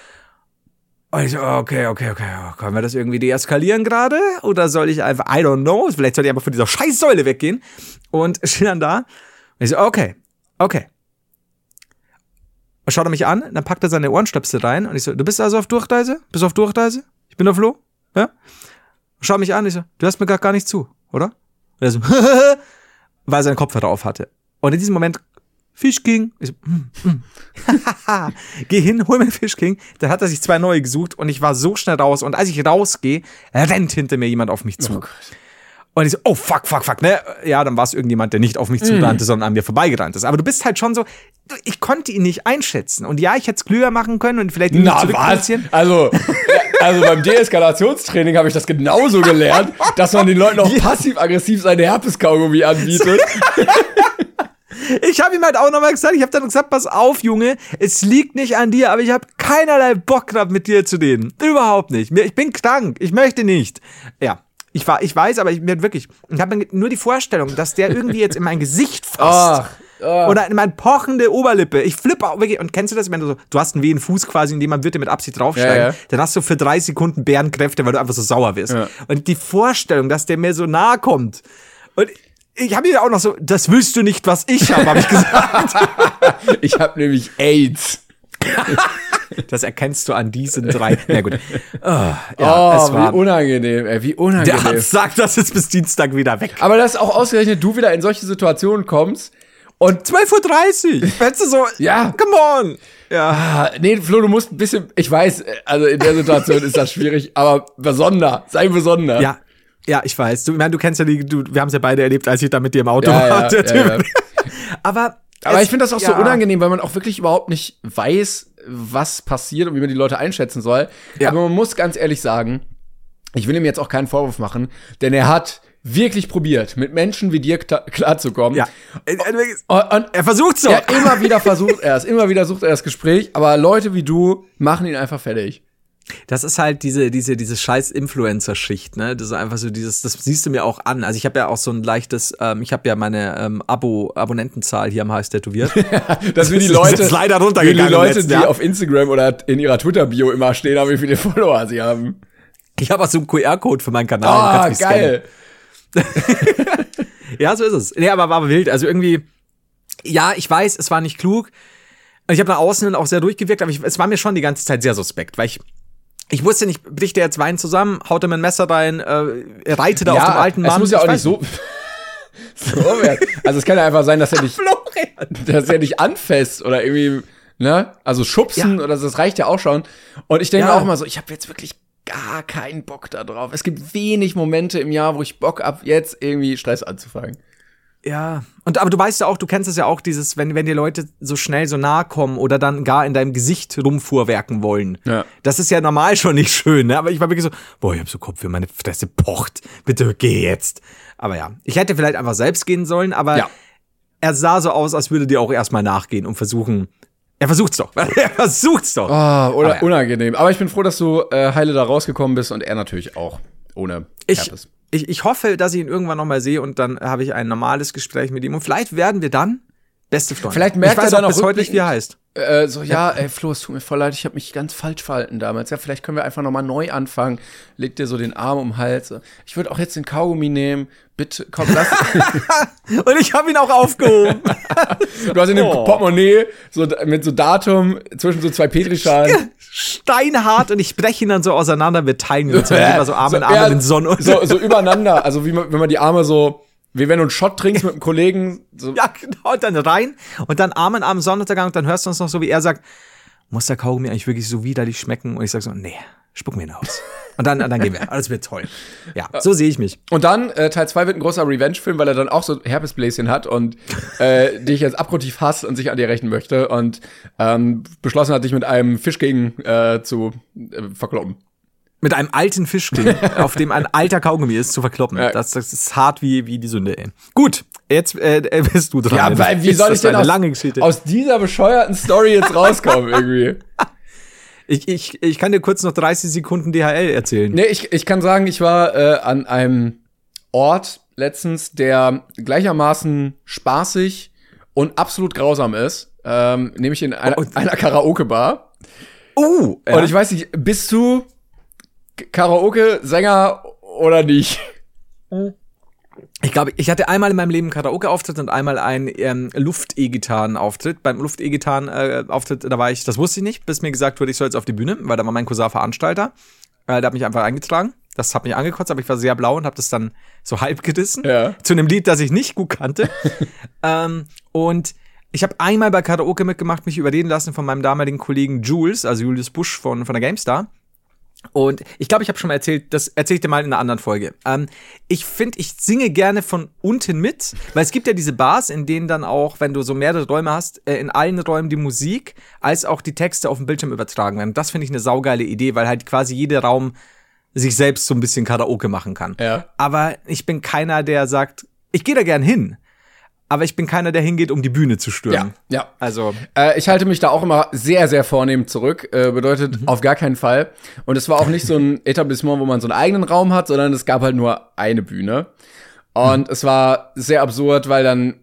ich so, okay. Können wir das irgendwie deeskalieren gerade? Oder soll ich einfach, I don't know, vielleicht soll ich einfach von dieser Scheißsäule weggehen. Und stehe dann da. Und ich so, okay. Und schaut er mich an, dann packt er seine Ohrenstöpsel rein. Und ich so, du bist also auf Durchreise? Bist du auf Durchreise? Ich bin der Flo. Ja? Und schaut mich an, ich so, du hörst mir gar nicht zu, oder? Und er so, weil er seinen Kopfhörer auf hatte. Und in diesem Moment, Fish King. Ich so, Geh hin, hol mir den Fish King. Dann hat er sich 2 neue gesucht und ich war so schnell raus. Und als ich rausgehe, rennt hinter mir jemand auf mich zu. Oh Gott. Und ich so, oh fuck, ne? Ja, dann war es irgendjemand, der nicht auf mich zurannte, sondern an mir vorbeigerannt ist. Aber du bist halt schon so, ich konnte ihn nicht einschätzen. Und ja, ich hätte es klüger machen können und vielleicht ihn nicht zurückprovozieren. Also beim Deeskalationstraining habe ich das genauso gelernt, dass man den Leuten auch passiv-aggressiv seine Herpeskaugummi anbietet. Ich habe ihm halt auch nochmal gesagt, pass auf, Junge, es liegt nicht an dir, aber ich habe keinerlei Bock gehabt, mit dir zu reden. Überhaupt nicht. Ich bin krank, ich möchte nicht. Ja. Ich weiß, aber ich habe nur die Vorstellung, dass der irgendwie jetzt in mein Gesicht fasst. Oder in meine pochende Oberlippe. Ich flippe auch wirklich. Und kennst du das, wenn du hast einen wehen Fuß quasi, in dem man wird dir mit Absicht draufsteigen, ja. Dann hast du für 3 Sekunden Bärenkräfte, weil du einfach so sauer wirst. Ja. Und die Vorstellung, dass der mir so nahe kommt. Und ich habe ihn auch noch so, das willst du nicht, was ich habe ich gesagt. Ich habe nämlich AIDS. Das erkennst du an diesen 3. Na gut. Es war wie unangenehm, wie unangenehm. Der Arzt sagt, das ist bis Dienstag wieder weg. Aber dass auch ausgerechnet du wieder in solche Situationen kommst und 12:30 Uhr. Weißt du so, ja, come on. Ja. Nee, Flo, du musst ein bisschen, ich weiß, also in der Situation ist das schwierig, aber sei besonder. Ja, ich weiß. Du kennst ja wir haben es ja beide erlebt, als ich da mit dir im Auto war. Ja. Aber ich finde das auch so unangenehm, weil man auch wirklich überhaupt nicht weiß, was passiert und wie man die Leute einschätzen soll. Ja. Aber man muss ganz ehrlich sagen, ich will ihm jetzt auch keinen Vorwurf machen, denn er hat wirklich probiert, mit Menschen wie dir klarzukommen. Ja. Und er versucht so. Immer wieder sucht er das Gespräch, aber Leute wie du machen ihn einfach fertig. Das ist halt diese scheiß Influencer-Schicht, ne? Das ist einfach so das siehst du mir auch an. Also ich habe ja auch so ein leichtes, ich habe ja meine Abonnentenzahl hier am Hals tätowiert. Das wie die Leute, ist leider runtergegangen. Die Leute, die auf Instagram oder in ihrer Twitter-Bio immer stehen haben, wie viele Follower sie haben. Ich habe auch so einen QR-Code für meinen Kanal. Geil. Ja, so ist es. Nee, aber war wild. Also irgendwie, ja, ich weiß, es war nicht klug. Ich habe nach außen auch sehr durchgewirkt, aber es war mir schon die ganze Zeit sehr suspekt, weil ich wusste nicht, bricht der jetzt Wein zusammen, haut er mir ein Messer rein, reitet er auf dem alten Mann. Es muss ja auch nicht so werden. Also es kann ja einfach sein, dass er dich anfasst oder irgendwie ne? Also schubsen oder so, das reicht ja auch schon. Und ich denke Ja. auch immer so, ich habe jetzt wirklich gar keinen Bock da drauf. Es gibt wenig Momente im Jahr, wo ich Bock hab, jetzt irgendwie Stress anzufangen. Ja. Aber du weißt ja auch, du kennst es ja auch, dieses, wenn dir Leute so schnell so nahe kommen oder dann gar in deinem Gesicht rumfuhrwerken wollen. Ja. Das ist ja normal schon nicht schön, ne? Aber ich war wirklich so, boah, ich hab so Kopfweh, meine Fresse pocht. Bitte geh jetzt. Aber ja, ich hätte vielleicht einfach selbst gehen sollen, aber Ja. er sah so aus, als würde dir auch erstmal nachgehen und versuchen. Er versucht's doch. Er versucht's doch. Oder ja. unangenehm. Aber ich bin froh, dass du heile da rausgekommen bist und er natürlich auch. Ohne Herpes. Ich hoffe, dass ich ihn irgendwann noch mal sehe und dann habe ich ein normales Gespräch mit ihm. Und vielleicht werden wir dann beste Freunde. Vielleicht merkt ich weiß er dann auch auch bis heute nicht, wie er heißt. Ey Flo, es tut mir voll leid, ich habe mich ganz falsch verhalten damals. Ja, vielleicht können wir einfach nochmal neu anfangen. Leg dir so den Arm um den Hals. Ich würde auch jetzt den Kaugummi nehmen. Bitte, komm, lass. Und ich habe ihn auch aufgehoben. Du hast in dem Portemonnaie so mit so Datum zwischen so zwei Petrischalen. Steinhart und ich breche ihn dann so auseinander. Wir teilen ihn uns immer so Arm in Arm ja, in den Sonnen. so übereinander. Also wenn man die Arme so, wie wenn du einen Shot trinkst mit einem Kollegen. So. Ja, genau, und dann rein und dann Arm in Arm Sonnenuntergang und dann hörst du uns noch so, wie er sagt, muss der Kaugummi eigentlich wirklich so widerlich schmecken? Und ich sag so, nee, spuck mir ihn aus. Und dann gehen wir. Alles wird toll. Ja, so sehe ich mich. Und dann, Teil 2 wird ein großer Revenge-Film, weil er dann auch so Herpesbläschen hat und dich jetzt abgrundtief hasst und sich an dir rächen möchte und beschlossen hat, dich mit einem Fischking zu verkloppen. Mit einem alten Fischking, auf dem ein alter Kaugummi ist, zu verkloppen. Ja. Das ist hart wie die Sünde, ey. Gut, jetzt bist du dran. Ja, weil wie soll ich denn aus dieser bescheuerten Story jetzt rauskommen irgendwie? Ich kann dir kurz noch 30 Sekunden DHL erzählen. Nee, ich kann sagen, ich war an einem Ort letztens, der gleichermaßen spaßig und absolut grausam ist. Nämlich in einer Karaoke-Bar. Ja. Und ich weiß nicht, bist du Karaoke-Sänger oder nicht? Ich glaube, ich hatte einmal in meinem Leben einen Karaoke-Auftritt und einmal einen Luft-E-Gitarren-Auftritt. Beim Luft-E-Gitarren-Auftritt, da war ich, das wusste ich nicht, bis mir gesagt wurde, ich soll jetzt auf die Bühne, weil da war mein Cousin Veranstalter. Der hat mich einfach eingetragen. Das hat mich angekotzt, aber ich war sehr blau und habe das dann so halb gedissen. Ja. Zu einem Lied, das ich nicht gut kannte. Und ich habe einmal bei Karaoke mitgemacht, mich überreden lassen von meinem damaligen Kollegen Jules, also Julius Busch von der GameStar. Und ich glaube, ich habe schon mal erzählt, das erzähle ich dir mal in einer anderen Folge. Ich finde, ich singe gerne von unten mit, weil es gibt ja diese Bars, in denen dann auch, wenn du so mehrere Räume hast, in allen Räumen die Musik als auch die Texte auf dem Bildschirm übertragen werden. Das finde ich eine saugeile Idee, weil halt quasi jeder Raum sich selbst so ein bisschen Karaoke machen kann. Ja. Aber ich bin keiner, der sagt, ich gehe da gern hin. Aber ich bin keiner, der hingeht, um die Bühne zu stören. Ja. Also Ich halte mich da auch immer sehr, sehr vornehm zurück. Bedeutet auf gar keinen Fall. Und es war auch nicht so ein Etablissement, wo man so einen eigenen Raum hat, sondern es gab halt nur eine Bühne. Und es war sehr absurd, weil dann,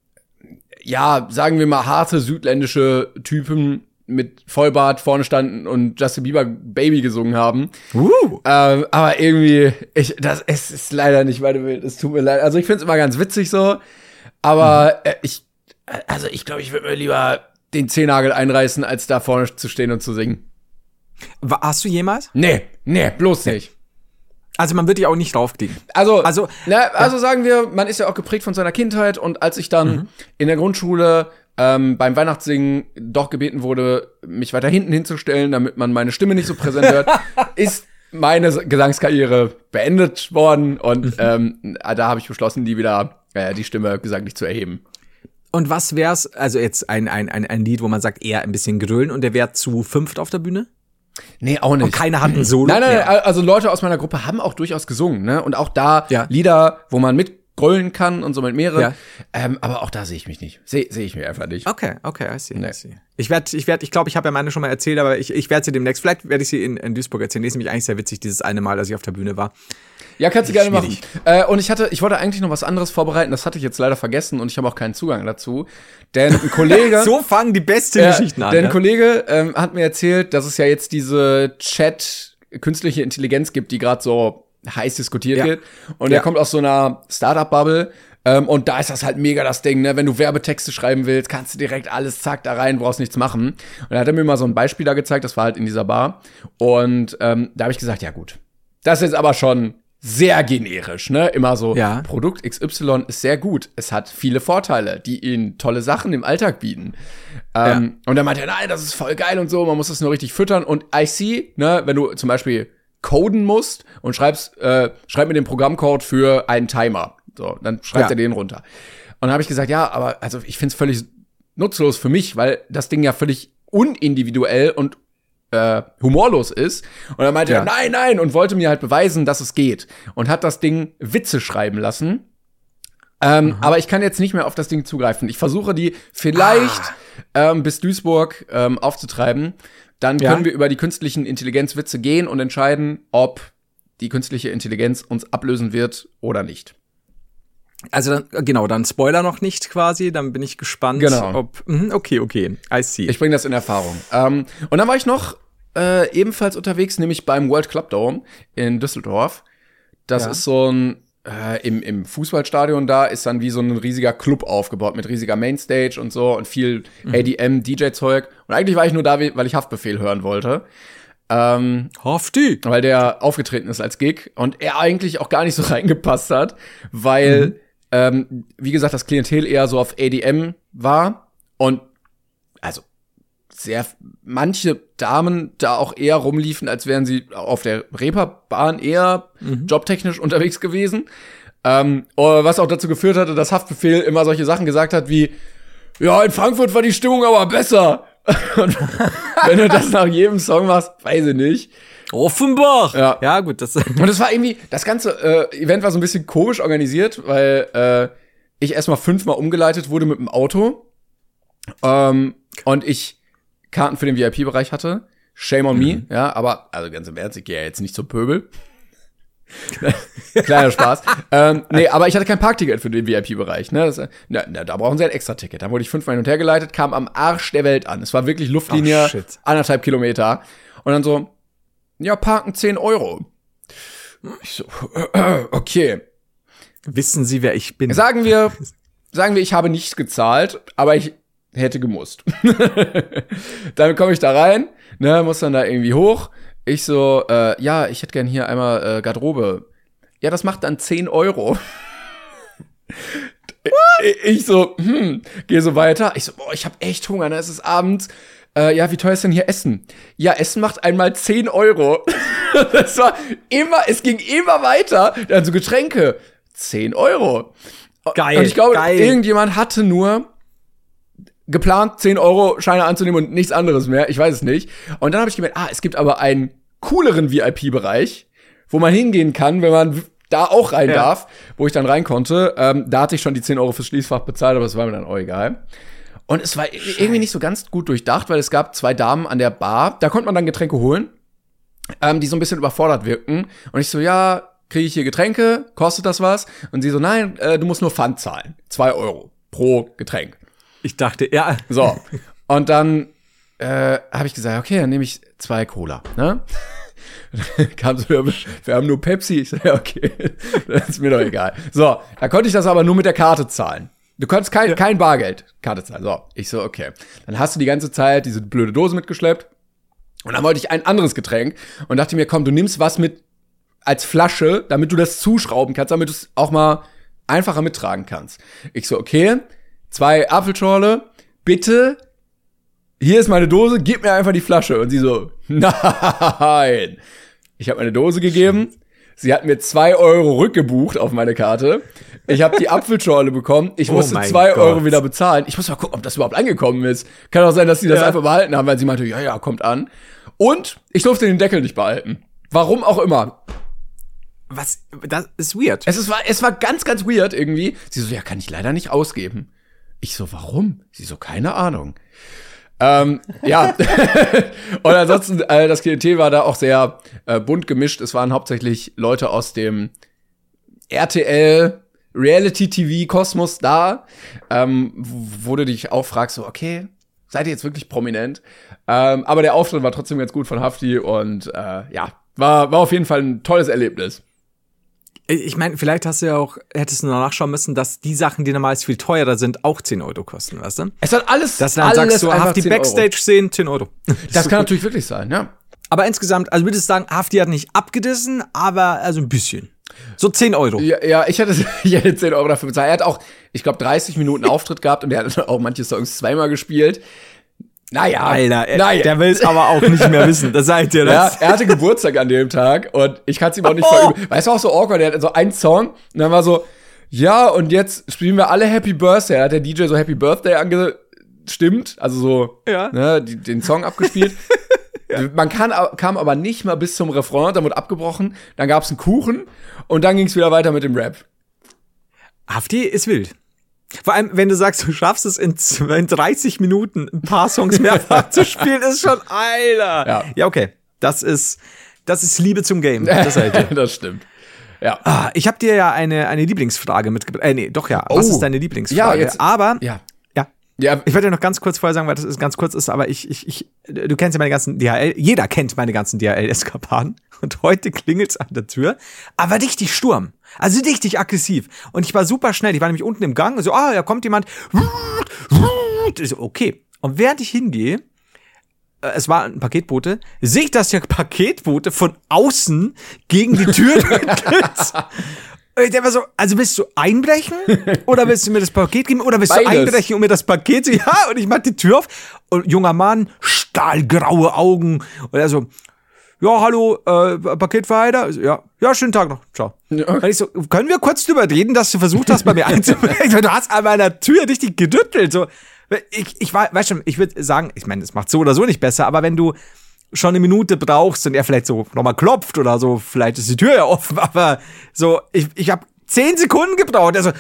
ja, sagen wir mal, harte südländische Typen mit Vollbart vorne standen und Justin Bieber Baby gesungen haben. Aber irgendwie, es ist leider nicht meine Welt. Es tut mir leid. Also ich find's immer ganz witzig so. Aber ich glaube, ich würde mir lieber den Zehennagel einreißen, als da vorne zu stehen und zu singen. Hast du jemals? Nee, bloß nicht. Also man wird dich auch nicht draufkriegen. Also sagen wir, man ist ja auch geprägt von seiner Kindheit und als ich dann in der Grundschule beim Weihnachtssingen doch gebeten wurde, mich weiter hinten hinzustellen, damit man meine Stimme nicht so präsent hört, ist meine Gesangskarriere beendet worden und da habe ich beschlossen, die Stimme gesanglich zu erheben. Und was wär's, also jetzt ein Lied, wo man sagt, eher ein bisschen grölen und der wäre zu fünft auf der Bühne? Nee, auch nicht. Und keiner hat ein Solo? Nein, also Leute aus meiner Gruppe haben auch durchaus gesungen, ne? Und auch da Lieder, wo man mitgrölen kann und so mit mehreren. Ja. Aber auch da sehe ich mich nicht. Sehe ich mich einfach nicht. Okay, I see. Ich glaube, ich habe ja meine schon mal erzählt, aber ich werde sie demnächst, vielleicht werde ich sie in Duisburg erzählen. Die ist nämlich eigentlich sehr witzig, dieses eine Mal, als ich auf der Bühne war. Ja, kannst du gerne machen. Und ich wollte eigentlich noch was anderes vorbereiten, das hatte ich jetzt leider vergessen und ich habe auch keinen Zugang dazu. Denn ein Kollege so fangen die besten Geschichten an. Denn ein Kollege hat mir erzählt, dass es ja jetzt diese künstliche Intelligenz gibt, die gerade so heiß diskutiert wird. Und der kommt aus so einer Startup-Bubble. Und da ist das halt mega das Ding, ne? Wenn du Werbetexte schreiben willst, kannst du direkt alles zack da rein, brauchst nichts machen. Und da hat er mir mal so ein Beispiel da gezeigt, das war halt in dieser Bar. Und da habe ich gesagt, ja gut, das ist jetzt aber schon sehr generisch, ne? Immer so, Ja. Produkt XY ist sehr gut. Es hat viele Vorteile, die ihnen tolle Sachen im Alltag bieten. Und dann meinte er, nein, das ist voll geil und so, man muss das nur richtig füttern. Und I see, ne, wenn du zum Beispiel coden musst und schreib mir den Programmcode für einen Timer. So, dann schreibt er den runter. Und dann habe ich gesagt, ja, aber also ich finde es völlig nutzlos für mich, weil das Ding ja völlig unindividuell und humorlos ist. Und dann meinte er, nein, und wollte mir halt beweisen, dass es geht. Und hat das Ding Witze schreiben lassen. Aber ich kann jetzt nicht mehr auf das Ding zugreifen. Ich versuche die vielleicht bis Duisburg aufzutreiben. Dann können wir über die künstlichen Intelligenzwitze gehen und entscheiden, ob die künstliche Intelligenz uns ablösen wird oder nicht. Also dann Spoiler noch nicht quasi, dann bin ich gespannt, ob okay, I see. Ich bringe das in Erfahrung. Und dann war ich noch ebenfalls unterwegs, nämlich beim World Club Dome in Düsseldorf. Das ist so ein im Fußballstadion da ist dann wie so ein riesiger Club aufgebaut mit riesiger Mainstage und so und viel ADM, DJ-Zeug. Und eigentlich war ich nur da, weil ich Haftbefehl hören wollte. Hafti! Weil der aufgetreten ist als Gig und er eigentlich auch gar nicht so reingepasst hat, weil, wie gesagt, das Klientel eher so auf ADM war und also manche Damen da auch eher rumliefen, als wären sie auf der Reeperbahn eher jobtechnisch unterwegs gewesen. Was auch dazu geführt hatte, dass Haftbefehl immer solche Sachen gesagt hat wie, ja, in Frankfurt war die Stimmung aber besser. Und wenn du das nach jedem Song machst, weiß ich nicht. Offenbach! Ja, gut. Und es war irgendwie, das ganze Event war so ein bisschen komisch organisiert, weil ich erstmal 5-mal umgeleitet wurde mit dem Auto. Und ich Karten für den VIP-Bereich hatte. Shame on me, ja, aber, also ganz im Ernst, ich gehe ja jetzt nicht zum Pöbel. Kleiner Spaß. Nee, aber ich hatte kein Parkticket für den VIP-Bereich, ne? Da brauchen sie ein Extra-Ticket. Da wurde ich 5-mal hin und her geleitet, kam am Arsch der Welt an. Es war wirklich Luftlinie, 1,5 Kilometer. Und dann so, ja, parken 10 Euro. Ich so, okay. Wissen Sie, wer ich bin? Sagen wir, ich habe nichts gezahlt, aber ich hätte gemusst. Dann komme ich da rein, ne, muss dann da irgendwie hoch. Ich so, ja, ich hätte gern hier einmal Garderobe. Ja, das macht dann 10 Euro. Ich so, gehe so weiter. Ich so, boah, ich habe echt Hunger, ne, es ist abends. Ja, wie teuer ist denn hier Essen? Ja, Essen macht einmal 10 Euro. Das war immer, es ging immer weiter. Dann so Getränke, 10 Euro. Geil. Und ich glaube, irgendjemand hatte nur geplant, 10-Euro-Scheine anzunehmen und nichts anderes mehr. Ich weiß es nicht. Und dann habe ich gemerkt, es gibt aber einen cooleren VIP-Bereich, wo man hingehen kann, wenn man da auch rein darf, wo ich dann rein konnte. Da hatte ich schon die 10 Euro fürs Schließfach bezahlt, aber es war mir dann auch egal. Und es war irgendwie nicht so ganz gut durchdacht, weil es gab 2 Damen an der Bar. Da konnte man dann Getränke holen, die so ein bisschen überfordert wirkten. Und ich so, ja, kriege ich hier Getränke? Kostet das was? Und sie so, nein, du musst nur Pfand zahlen. 2 Euro pro Getränk. Ich dachte, ja. So. Und dann habe ich gesagt, okay, dann nehme ich 2 Cola, ne? Kam so, wir haben nur Pepsi. Ich sage, ja, okay, das ist mir doch egal. So, da konnte ich das aber nur mit der Karte zahlen. Du konntest kein Bargeld Karte zahlen. So, ich so, okay. Dann hast du die ganze Zeit diese blöde Dose mitgeschleppt. Und dann wollte ich ein anderes Getränk und dachte mir, komm, du nimmst was mit als Flasche, damit du das zuschrauben kannst, damit du es auch mal einfacher mittragen kannst. Ich so, okay, 2 Apfelschorle, bitte, hier ist meine Dose, gib mir einfach die Flasche. Und sie so, nein. Ich habe meine Dose gegeben, sie hat mir 2 Euro rückgebucht auf meine Karte. Ich habe die Apfelschorle bekommen, ich musste 2 Euro wieder bezahlen. Ich muss mal gucken, ob das überhaupt angekommen ist. Kann auch sein, dass sie das einfach behalten haben, weil sie meinte, ja, kommt an. Und ich durfte den Deckel nicht behalten. Warum auch immer. Was? Das ist weird. Es war ganz, ganz weird irgendwie. Sie so, ja, kann ich leider nicht ausgeben. Ich so, warum? Sie so, keine Ahnung. Ja. Und ansonsten, das Klientel war da auch sehr bunt gemischt. Es waren hauptsächlich Leute aus dem RTL Reality-TV-Kosmos da, wo du dich auch fragst, so, okay, seid ihr jetzt wirklich prominent? Aber der Auftritt war trotzdem ganz gut von Hafti und ja, war auf jeden Fall ein tolles Erlebnis. Ich meine, vielleicht hättest du noch nachschauen müssen, dass die Sachen, die normalerweise viel teurer sind, auch 10 Euro kosten, weißt du? Es hat alles, dass du dann sagst, du hast die Backstage-Szenen 10 Euro. Das kann natürlich wirklich sein, ja. Aber insgesamt, also würdest du sagen, Hafti hat nicht abgedissen, aber also ein bisschen. So 10 Euro. Ja, ich hätte 10 Euro dafür bezahlt. Er hat auch, ich glaube, 30 Minuten Auftritt gehabt und er hat auch manche Songs zweimal gespielt. Naja. Alter, der will es aber auch nicht mehr wissen. Das sagt ihr das. Ja, er hatte Geburtstag an dem Tag und ich kann es ihm auch nicht verüben. Weißt du, auch so awkward, er hatte so einen Song und dann war so, ja, und jetzt spielen wir alle Happy Birthday. Da hat der DJ so Happy Birthday angestimmt, also so, ne, den Song abgespielt. Ja. Man kam aber nicht mal bis zum Refrain, dann wurde abgebrochen, dann gab's einen Kuchen und dann ging's wieder weiter mit dem Rap. Hafti ist wild. Vor allem, wenn du sagst, du schaffst es in 30 Minuten ein paar Songs mehrfach zu spielen, ist schon, Alter. Ja, okay. Das ist Liebe zum Game. Das halt. Das stimmt. Ja. Ich habe dir ja eine Lieblingsfrage mitgebracht. Was ist deine Lieblingsfrage? Ja, jetzt, aber ja, ich werde dir noch ganz kurz vorher sagen, weil das ist ganz kurz ist, aber du kennst ja meine ganzen jeder kennt meine ganzen DHL-Eskapaden und heute klingelt's an der Tür, aber richtig Sturm, also richtig aggressiv und ich war super schnell, ich war nämlich unten im Gang, so, da kommt jemand, ich so, okay, und während ich hingehe, es war ein Paketbote, sehe ich, dass der Paketbote von außen gegen die Tür drückt. Und der war so, also willst du einbrechen? Oder willst du mir das Paket geben? Oder willst du einbrechen und mir das Paket zu? Ja, und ich mach die Tür auf. Und junger Mann, stahlgraue Augen. Und er so, ja, hallo, Paketverheider? Ja, schönen Tag noch. Ciao. Ja. Und ich so, können wir kurz drüber reden, dass du versucht hast, bei mir einzubrechen? Du hast an meiner Tür richtig gedüttelt. So, weißt schon, ich würde sagen, ich meine, es macht so oder so nicht besser, aber wenn du schon eine Minute brauchst und er vielleicht so nochmal klopft oder so, vielleicht ist die Tür ja offen, aber so, ich habe 10 Sekunden gebraucht. Also,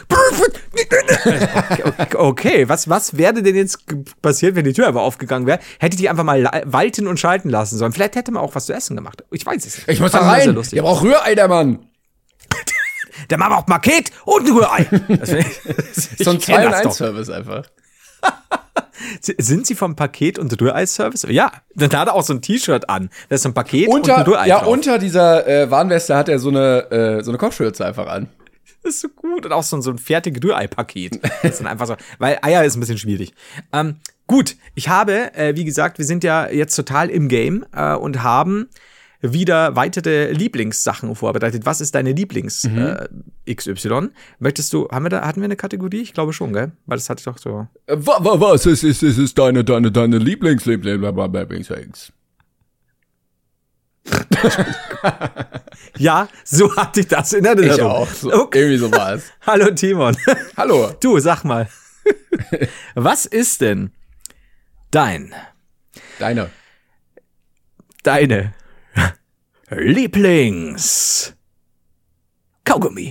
okay, was wäre denn jetzt passiert, wenn die Tür aber aufgegangen wäre? Hätte ich die einfach mal walten und schalten lassen sollen. Vielleicht hätte man auch was zu essen gemacht. Ich weiß es nicht. Ich muss da rein. Der braucht Rührei, der Mann. Der Mann braucht Paket und ein Rührei. So ein 2-in-1-Service einfach. Sind Sie vom Paket- und Rührei-Service? Ja, dann hat er auch so ein T-Shirt an. Da ist so ein Paket und ein Rührei drauf. Unter dieser Warnweste hat er so eine Kopfschürze einfach an. Das ist so gut. Und auch so ein fertiges Rührei-Paket. Das ist dann einfach so, weil Eier ist ein bisschen schwierig. Gut, ich habe, wie gesagt, wir sind ja jetzt total im Game und haben wieder weitere Lieblingssachen vorbereitet. Was ist deine Lieblings XY? Möchtest du, hatten wir eine Kategorie? Ich glaube schon, gell? Weil das hatte ich doch so. Was ist deine Lieblings? Ja, so hatte ich das in Erinnerung. Ich auch. So, okay. Irgendwie so war es. Hallo Timon. Hallo. Du, sag mal. Was ist denn deine Lieblings Kaugummi?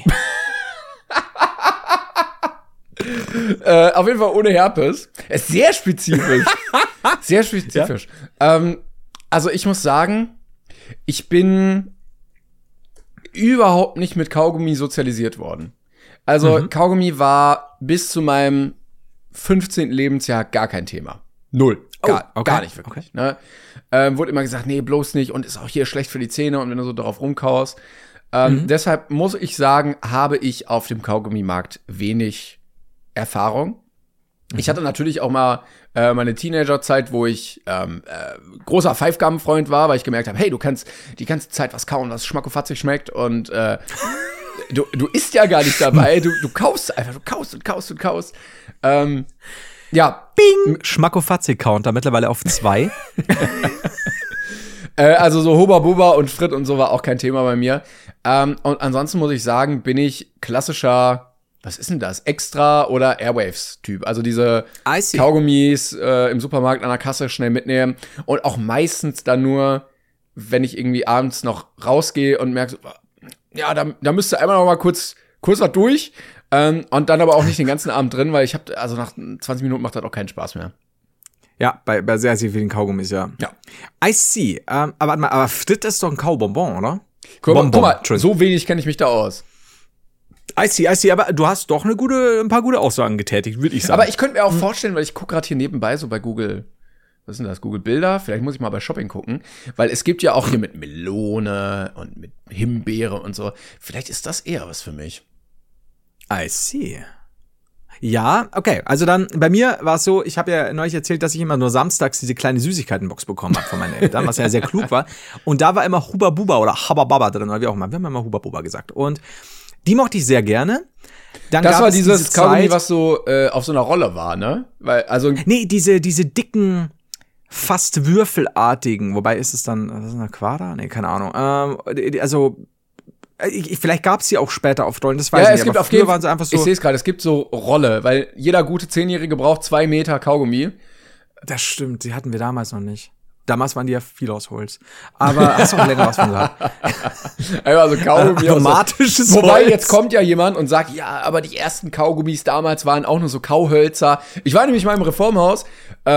Auf jeden Fall ohne Herpes. Ist sehr spezifisch. Sehr spezifisch. Ja? Also ich muss sagen, ich bin überhaupt nicht mit Kaugummi sozialisiert worden. Also Kaugummi war bis zu meinem 15. Lebensjahr gar kein Thema. Null. Gar nicht wirklich. Okay. Ne? Wurde immer gesagt, nee, bloß nicht und ist auch hier schlecht für die Zähne und wenn du so drauf rumkaust. Deshalb muss ich sagen, habe ich auf dem Kaugummimarkt wenig Erfahrung. Ich hatte natürlich auch mal meine Teenagerzeit, wo ich großer Pfeifgum-Freund war, weil ich gemerkt habe, hey, du kannst die ganze Zeit was kauen, was schmackofatzig schmeckt und du isst ja gar nicht dabei, du kaust einfach, du kaust. Ja. Bing! Schmackofatzig-Counter mittlerweile auf 2. Also so Hubba Bubba und Fritt und so war auch kein Thema bei mir. Und ansonsten muss ich sagen, bin ich klassischer, was ist denn das? Extra oder Airwaves-Typ. Also diese Kaugummis im Supermarkt an der Kasse schnell mitnehmen. Und auch meistens dann nur, wenn ich irgendwie abends noch rausgehe und merke, ja, da müsste einmal noch mal kurz was durch. Und dann aber auch nicht den ganzen Abend drin, weil also nach 20 Minuten macht das auch keinen Spaß mehr. Ja, bei sehr, sehr vielen Kaugummis, ja. I see. Aber Fritt ist doch ein Kaubonbon, oder? Guck mal, so wenig kenne ich mich da aus. I see, aber du hast doch ein paar gute Aussagen getätigt, würde ich sagen. Aber ich könnte mir auch vorstellen, weil ich gucke gerade hier nebenbei so bei Google, was ist denn das, Google Bilder? Vielleicht muss ich mal bei Shopping gucken, weil es gibt ja auch hier mit Melone und mit Himbeere und so. Vielleicht ist das eher was für mich. I see. Ja, okay. Also dann, bei mir war es so, ich habe ja neulich erzählt, dass ich immer nur samstags diese kleine Süßigkeitenbox bekommen habe von meinen Eltern, was ja sehr klug war. Und da war immer Huba Buba oder Habba Baba drin, oder wie auch immer. Wir haben immer Huba Buba gesagt. Und die mochte ich sehr gerne. Dann das war dieses Kaugummi, was so auf so einer Rolle war, ne? Nee, diese dicken, fast würfelartigen, wobei ist es dann, was ist eine Quader? Nee, keine Ahnung. Vielleicht gab es sie auch später auf Rollen, das weiß ich nicht. Es gibt aber auf jeden Fall, waren sie einfach so. Ich sehe es gerade, es gibt so Rolle, weil jeder gute 10-Jährige braucht 2 Meter Kaugummi. Das stimmt, die hatten wir damals noch nicht. Damals waren die ja viel aus Holz. Aber hast du auch länger was von gehabt. Also Kaugummi. Automatisches Wobei, Holz. jetzt kommt ja jemand und sagt, ja, aber die ersten Kaugummis damals waren auch nur so Kauhölzer. Ich war nämlich mal im Reformhaus,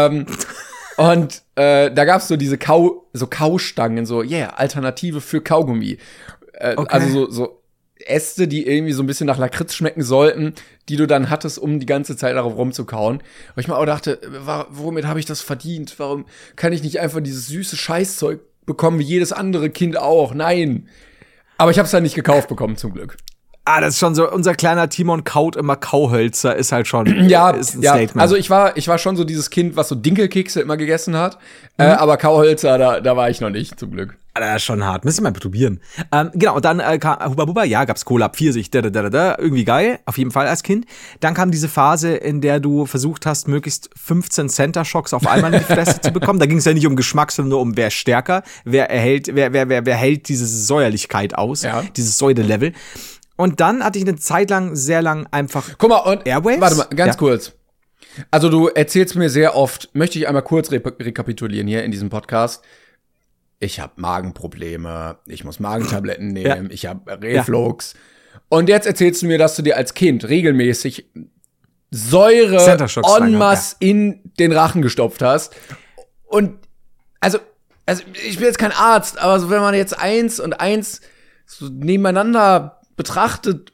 und da gab's so diese Kaustangen, so, Alternative für Kaugummi. Okay. Also so Äste, die irgendwie so ein bisschen nach Lakritz schmecken sollten, die du dann hattest, um die ganze Zeit darauf rumzukauen. Weil ich mir auch dachte, womit habe ich das verdient? Warum kann ich nicht einfach dieses süße Scheißzeug bekommen, wie jedes andere Kind auch? Nein. Aber ich habe es dann nicht gekauft bekommen, zum Glück. Das ist schon so, unser kleiner Timon kaut immer Kauhölzer, ist halt schon ist ein Statement. Also ich war schon so dieses Kind, was so Dinkelkekse immer gegessen hat, aber Kauhölzer, da war ich noch nicht, zum Glück. Das ist schon hart, müssen wir mal probieren. Genau, und dann kam Huba Buba, gab's Cola, Pfirsich, irgendwie geil, auf jeden Fall als Kind. Dann kam diese Phase, in der du versucht hast, möglichst 15 Center-Shocks auf einmal in die Fresse zu bekommen. Da ging es ja nicht um Geschmack, sondern nur um wer ist stärker, wer hält diese Säuerlichkeit aus, dieses Säure-Level. Und dann hatte ich eine Zeit lang, sehr lang einfach Guck mal, und Airwaves. Warte mal, ganz kurz. Also du erzählst mir sehr oft, möchte ich einmal kurz rekapitulieren hier in diesem Podcast. Ich habe Magenprobleme, ich muss Magentabletten nehmen, ich habe Reflux. Und jetzt erzählst du mir, dass du dir als Kind regelmäßig Säure en masse in den Rachen gestopft hast. Und also ich bin jetzt kein Arzt, aber so wenn man jetzt 1 und 1 so nebeneinander betrachtet.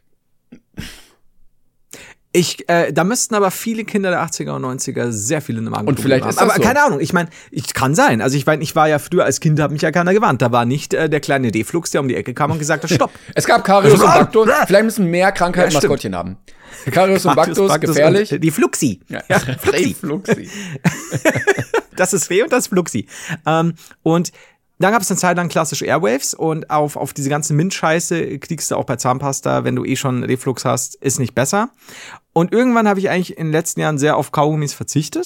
Da müssten aber viele Kinder der 80er und 90er sehr viele Magenprobleme und vielleicht haben. ist das aber so. Keine Ahnung, ich meine, kann sein. Also ich war ja früher als Kind, hat mich ja keiner gewarnt. Da war nicht der kleine D-Flux, der um die Ecke kam und gesagt hat, stopp. Es gab Karius und Baktus, vielleicht müssen mehr Krankheiten Maskottchen haben. Karius und Baktus, gefährlich. Die Fluxi. Ja, Fluxi. Das ist Reh und das ist Fluxi. Und dann gab es eine Zeit lang klassische Airwaves und auf diese ganze Mint-Scheiße kriegst du auch bei Zahnpasta, wenn du schon Reflux hast, ist nicht besser. Und irgendwann habe ich eigentlich in den letzten Jahren sehr auf Kaugummis verzichtet.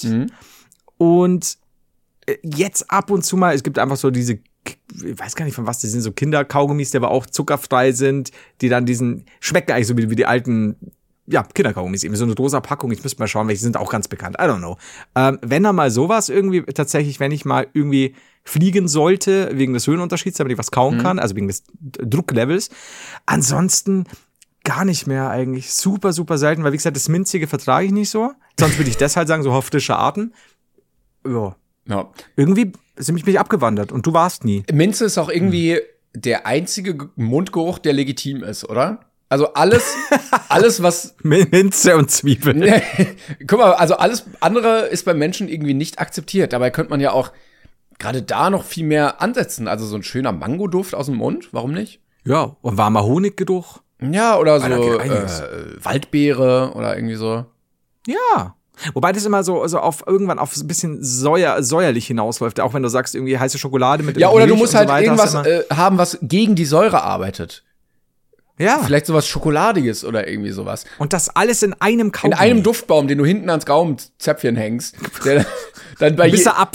Und jetzt ab und zu mal, es gibt einfach so diese, ich weiß gar nicht von was die sind, so Kinderkaugummis, die aber auch zuckerfrei sind, die dann schmecken eigentlich so wie die alten, Kinderkaugummis, eben so eine rosa Packung, ich müsste mal schauen, welche sind auch ganz bekannt, I don't know. Wenn da mal sowas irgendwie, tatsächlich, wenn ich mal irgendwie fliegen sollte, wegen des Höhenunterschieds, damit ich was kauen kann, also wegen des Drucklevels. Ansonsten gar nicht mehr eigentlich. Super, super selten, weil wie gesagt, das Minzige vertrage ich nicht so. Sonst würde ich deshalb sagen, so frische Arten. Ja. Irgendwie bin ich abgewandert und du warst nie. Minze ist auch irgendwie der einzige Mundgeruch, der legitim ist, oder? Also alles, was Minze und Zwiebeln. Guck mal, also alles andere ist beim Menschen irgendwie nicht akzeptiert. Dabei könnte man ja auch gerade da noch viel mehr ansetzen. Also so ein schöner Mangoduft aus dem Mund, warum nicht? Ja, und warmer Honiggeruch. Ja, oder so Waldbeere oder irgendwie so. Ja. Wobei das immer so irgendwann auf ein bisschen säuerlich hinausläuft. Auch wenn du sagst, irgendwie heiße Schokolade mit oder du musst halt irgendwas haben, was gegen die Säure arbeitet. Ja. Vielleicht sowas Schokoladiges oder irgendwie sowas. Und das alles in einem Kaugummi. In einem Duftbaum, den du hinten ans Gaumenzäpfchen hängst. Der dann bei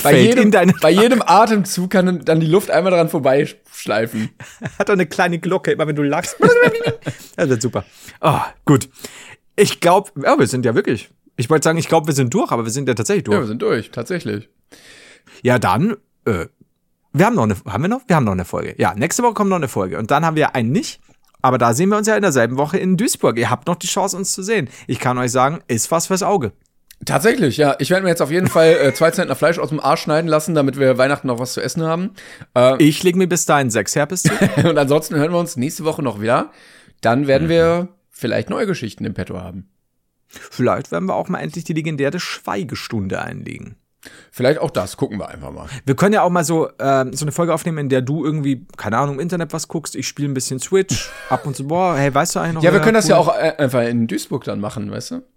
jedem Atemzug kann dann die Luft einmal dran vorbeischleifen. Hat doch eine kleine Glocke, immer wenn du lachst. Das wird super. Oh, gut. Ich glaube, wir sind ja wirklich. Ich wollte sagen, ich glaube, wir sind durch, aber wir sind ja tatsächlich durch. Ja, wir sind durch, tatsächlich. Ja, dann, wir haben noch eine Folge. Ja, nächste Woche kommt noch eine Folge. Und dann haben wir einen nicht. Aber da sehen wir uns ja in derselben Woche in Duisburg. Ihr habt noch die Chance, uns zu sehen. Ich kann euch sagen, ist was fürs Auge. Tatsächlich, ja. Ich werde mir jetzt auf jeden Fall 2 Zentner Fleisch aus dem Arsch schneiden lassen, damit wir Weihnachten noch was zu essen haben. Ich lege mir bis dahin 6 Herpes zu. Und ansonsten hören wir uns nächste Woche noch wieder. Dann werden wir vielleicht neue Geschichten im Petto haben. Vielleicht werden wir auch mal endlich die legendäre Schweigestunde einlegen. Vielleicht auch das, gucken wir einfach mal. Wir können ja auch mal so eine Folge aufnehmen, in der du irgendwie, keine Ahnung, im Internet was guckst, ich spiele ein bisschen Switch, ab und zu, hey, weißt du eigentlich noch? Ja, wir können das ja auch einfach in Duisburg dann machen, weißt du?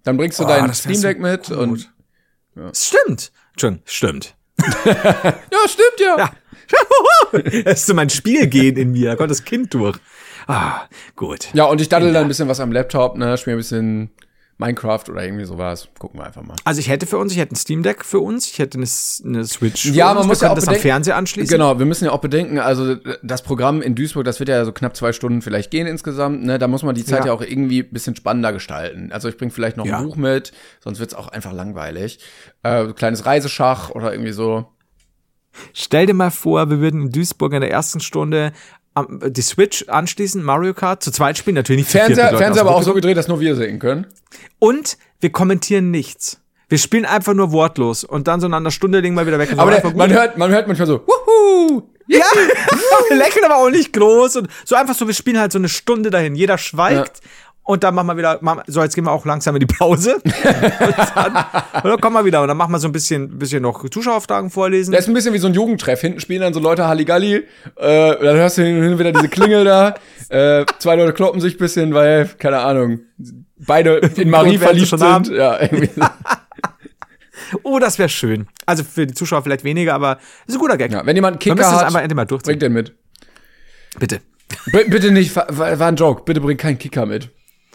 Dann bringst du dein Steam Deck so mit und. Ja. Stimmt. Stimmt. Ja, stimmt, ja. Das ist so mein Spielgehen in mir. Da kommt das Kind durch. Gut. Ja, und ich daddel dann ein bisschen was am Laptop, ne, spiele ein bisschen Minecraft oder irgendwie sowas. Gucken wir einfach mal. Also ich hätte ein Steam Deck für uns, ich hätte eine Switch. Ja, man muss ja auch das am Fernseher anschließen. Genau, wir müssen ja auch bedenken, also das Programm in Duisburg, das wird ja so knapp 2 Stunden vielleicht gehen insgesamt, ne? Da muss man die Zeit ja auch irgendwie ein bisschen spannender gestalten. Also ich bringe vielleicht noch ein Buch mit, sonst wird's auch einfach langweilig. Kleines Reiseschach oder irgendwie so. Stell dir mal vor, wir würden in Duisburg in der ersten Stunde die Switch anschließen, Mario Kart, zu zweit spielen, natürlich nicht. Fernseher aber auch so gedreht, dass nur wir sehen können. Und wir kommentieren nichts. Wir spielen einfach nur wortlos und dann so nach einer Stunde legen wir wieder weg. Aber man hört manchmal so, wuhu! Ja, wir lächeln aber auch nicht groß und so einfach so, wir spielen halt so eine Stunde dahin. Jeder schweigt. Ja. Und dann machen wir wieder, so jetzt gehen wir auch langsam in die Pause. und dann kommen wir wieder und dann machen wir so ein bisschen noch Zuschauerfragen vorlesen. Das ist ein bisschen wie so ein Jugendtreff. Hinten spielen dann so Leute Halligalli. Dann hörst du hin wieder diese Klingel da. 2 Leute kloppen sich ein bisschen, weil, keine Ahnung, beide in Marie verliebt sind. Ja, irgendwie so. Oh, das wäre schön. Also für die Zuschauer vielleicht weniger, aber ist ein guter Gag. Ja, wenn jemand einen Kicker hat, bringt den mit. Bitte. Bitte nicht, war ein Joke. Bitte bring keinen Kicker mit.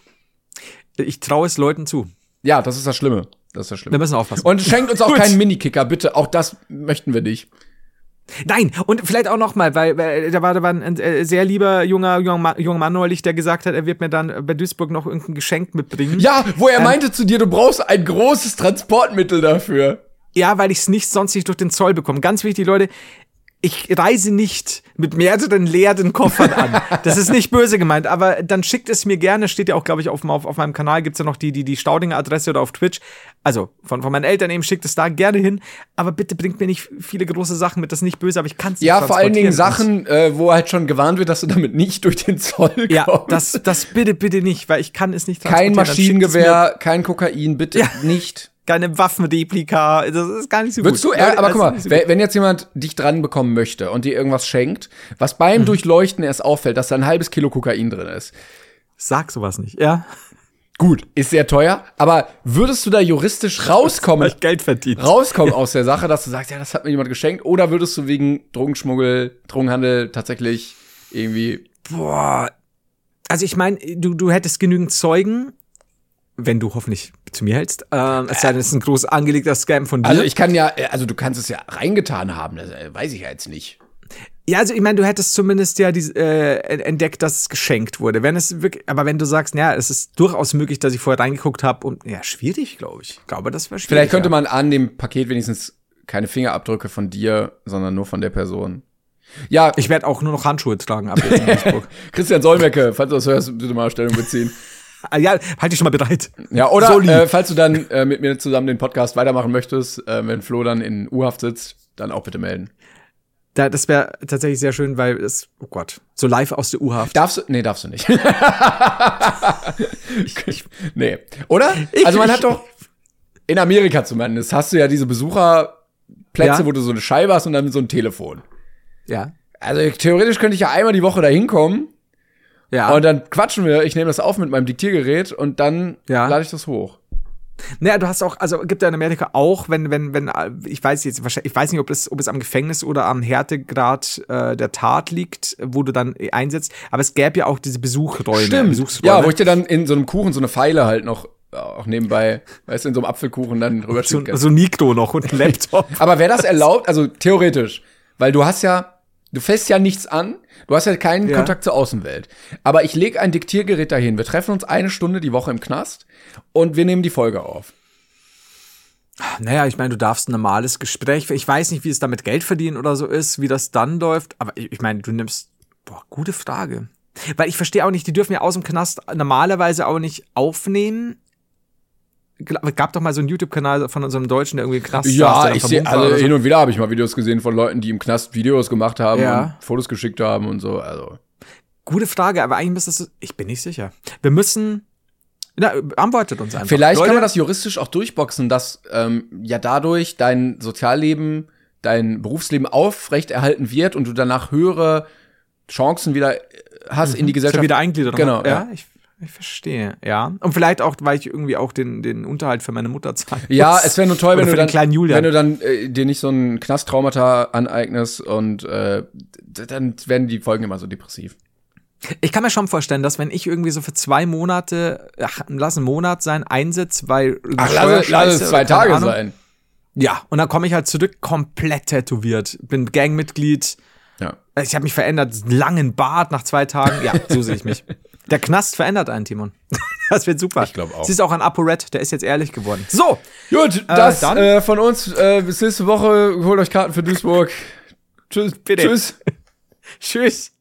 Ich traue es Leuten zu. Ja, das ist das Schlimme. Wir müssen aufpassen. Und schenkt uns auch keinen Mini-Kicker, bitte. Auch das möchten wir nicht. Nein, und vielleicht auch noch mal, weil da war ein sehr lieber junger Mann neulich, der gesagt hat, er wird mir dann bei Duisburg noch irgendein Geschenk mitbringen. Ja, wo er meinte zu dir, du brauchst ein großes Transportmittel dafür. Ja, weil ich es sonst nicht durch den Zoll bekomme. Ganz wichtig, Leute, ich reise nicht mit mehreren leeren Koffern an. Das ist nicht böse gemeint, aber dann schickt es mir gerne, steht ja auch, glaube ich, auf meinem Kanal, gibt's ja noch die Staudinger Adresse oder auf Twitch. Also von meinen Eltern eben, schickt es da gerne hin, aber bitte bringt mir nicht viele große Sachen mit, das ist nicht böse, aber ich kann es nicht transportieren. Ja, vor allen Dingen Sachen, wo halt schon gewarnt wird, dass du damit nicht durch den Zoll kommst. Ja, das bitte nicht, weil ich kann es nicht transportieren. Kein Maschinengewehr, kein Kokain, bitte nicht. Keine Waffenreplika, das ist gar nicht so Würdest gut. Aber guck mal, wenn jetzt jemand dich dran bekommen möchte und dir irgendwas schenkt, was beim Durchleuchten erst auffällt, dass da ein halbes Kilo Kokain drin ist. Sag sowas nicht, ja. Gut, ist sehr teuer, aber würdest du da juristisch rauskommen aus der Sache, dass du sagst, ja, das hat mir jemand geschenkt, oder würdest du wegen Drogenhandel tatsächlich irgendwie. Boah. Also ich meine, du hättest genügend Zeugen, wenn du hoffentlich zu mir hältst. Es sei denn, es ist ein groß angelegter Scam von dir. Also du kannst es ja reingetan haben, das weiß ich ja jetzt nicht. Ja, also ich meine, du hättest zumindest ja entdeckt, dass es geschenkt wurde. Aber wenn du sagst, ja, es ist durchaus möglich, dass ich vorher reingeguckt habe und ja, schwierig, glaube ich. Ich glaube, das wäre schwierig. Vielleicht könnte man an dem Paket wenigstens keine Fingerabdrücke von dir, sondern nur von der Person. Ja, ich werde auch nur noch Handschuhe tragen ab jetzt in Duisburg. Christian Solmecke, falls du das hörst, bitte mal Stellung beziehen. Ja, halt dich schon mal bereit. Ja, oder falls du dann mit mir zusammen den Podcast weitermachen möchtest, wenn Flo dann in U-Haft sitzt, dann auch bitte melden. Das wäre tatsächlich sehr schön, weil es, oh Gott, so live aus der U-Haft. Darfst du nicht. Nee. Oder? Also man hat doch, in Amerika zumindest, hast du ja diese Besucherplätze, wo du so eine Scheibe hast und dann so ein Telefon. Ja. Also theoretisch könnte ich ja einmal die Woche da hinkommen. Ja. Und dann quatschen wir, ich nehme das auf mit meinem Diktiergerät und dann lade ich das hoch. Naja, du hast auch, also gibt ja in Amerika auch, wenn, ich weiß nicht, ob es am Gefängnis oder am Härtegrad der Tat liegt, wo du dann einsetzt, aber es gäbe ja auch diese Besuchräume. Stimmt. Ja, wo ich dir dann in so einem Kuchen so eine Pfeile halt noch auch nebenbei, weißt du, in so einem Apfelkuchen dann rüberschieben kannst. So ein Mikro noch und ein Laptop. Aber wäre das erlaubt? Also theoretisch, weil du fässt ja nichts an, du hast ja keinen Kontakt zur Außenwelt. Aber ich lege ein Diktiergerät dahin. Wir treffen uns 1 Stunde die Woche im Knast und wir nehmen die Folge auf. Naja, ich meine, du darfst ein normales Gespräch, ich weiß nicht, wie es da mit Geld verdienen oder so ist, wie das dann läuft, aber ich meine, du nimmst, gute Frage. Weil ich verstehe auch nicht, die dürfen ja aus dem Knast normalerweise auch nicht aufnehmen. Gab doch mal so einen YouTube-Kanal von unserem Deutschen, der irgendwie Knast Ja, ich sehe, also hin und wieder habe ich mal Videos gesehen von Leuten, die im Knast Videos gemacht haben und Fotos geschickt haben und so, also. Gute Frage, aber eigentlich müsste es, ich bin nicht sicher. Wir müssen, antwortet uns einfach. Vielleicht kann man das juristisch auch durchboxen, dass dadurch dein Sozialleben, dein Berufsleben aufrechterhalten wird und du danach höhere Chancen wieder hast in die Gesellschaft. Wieder Eingliederung. Genau, ja. Ich verstehe, ja. Und vielleicht auch, weil ich irgendwie auch den Unterhalt für meine Mutter zahle. Ja, es wäre nur toll, wenn du dann dir nicht so ein Knasttraumata aneignest und dann werden die Folgen immer so depressiv. Ich kann mir schon vorstellen, dass wenn ich irgendwie so für 2 Monate, lass einen Monat sein, einsitze, weil lass es 2 Tage sein. Ja, und dann komme ich halt zurück, komplett tätowiert. Bin Gangmitglied. Ja. Ich habe mich verändert, langen Bart nach 2 Tagen. Ja, so sehe ich mich. Der Knast verändert einen, Timon. Das wird super. Ich glaube auch. Siehst auch an ApoRed, der ist jetzt ehrlich geworden. So. Gut, das von uns. Bis nächste Woche. Holt euch Karten für Duisburg. Tschüss. Bitte. Tschüss. Tschüss.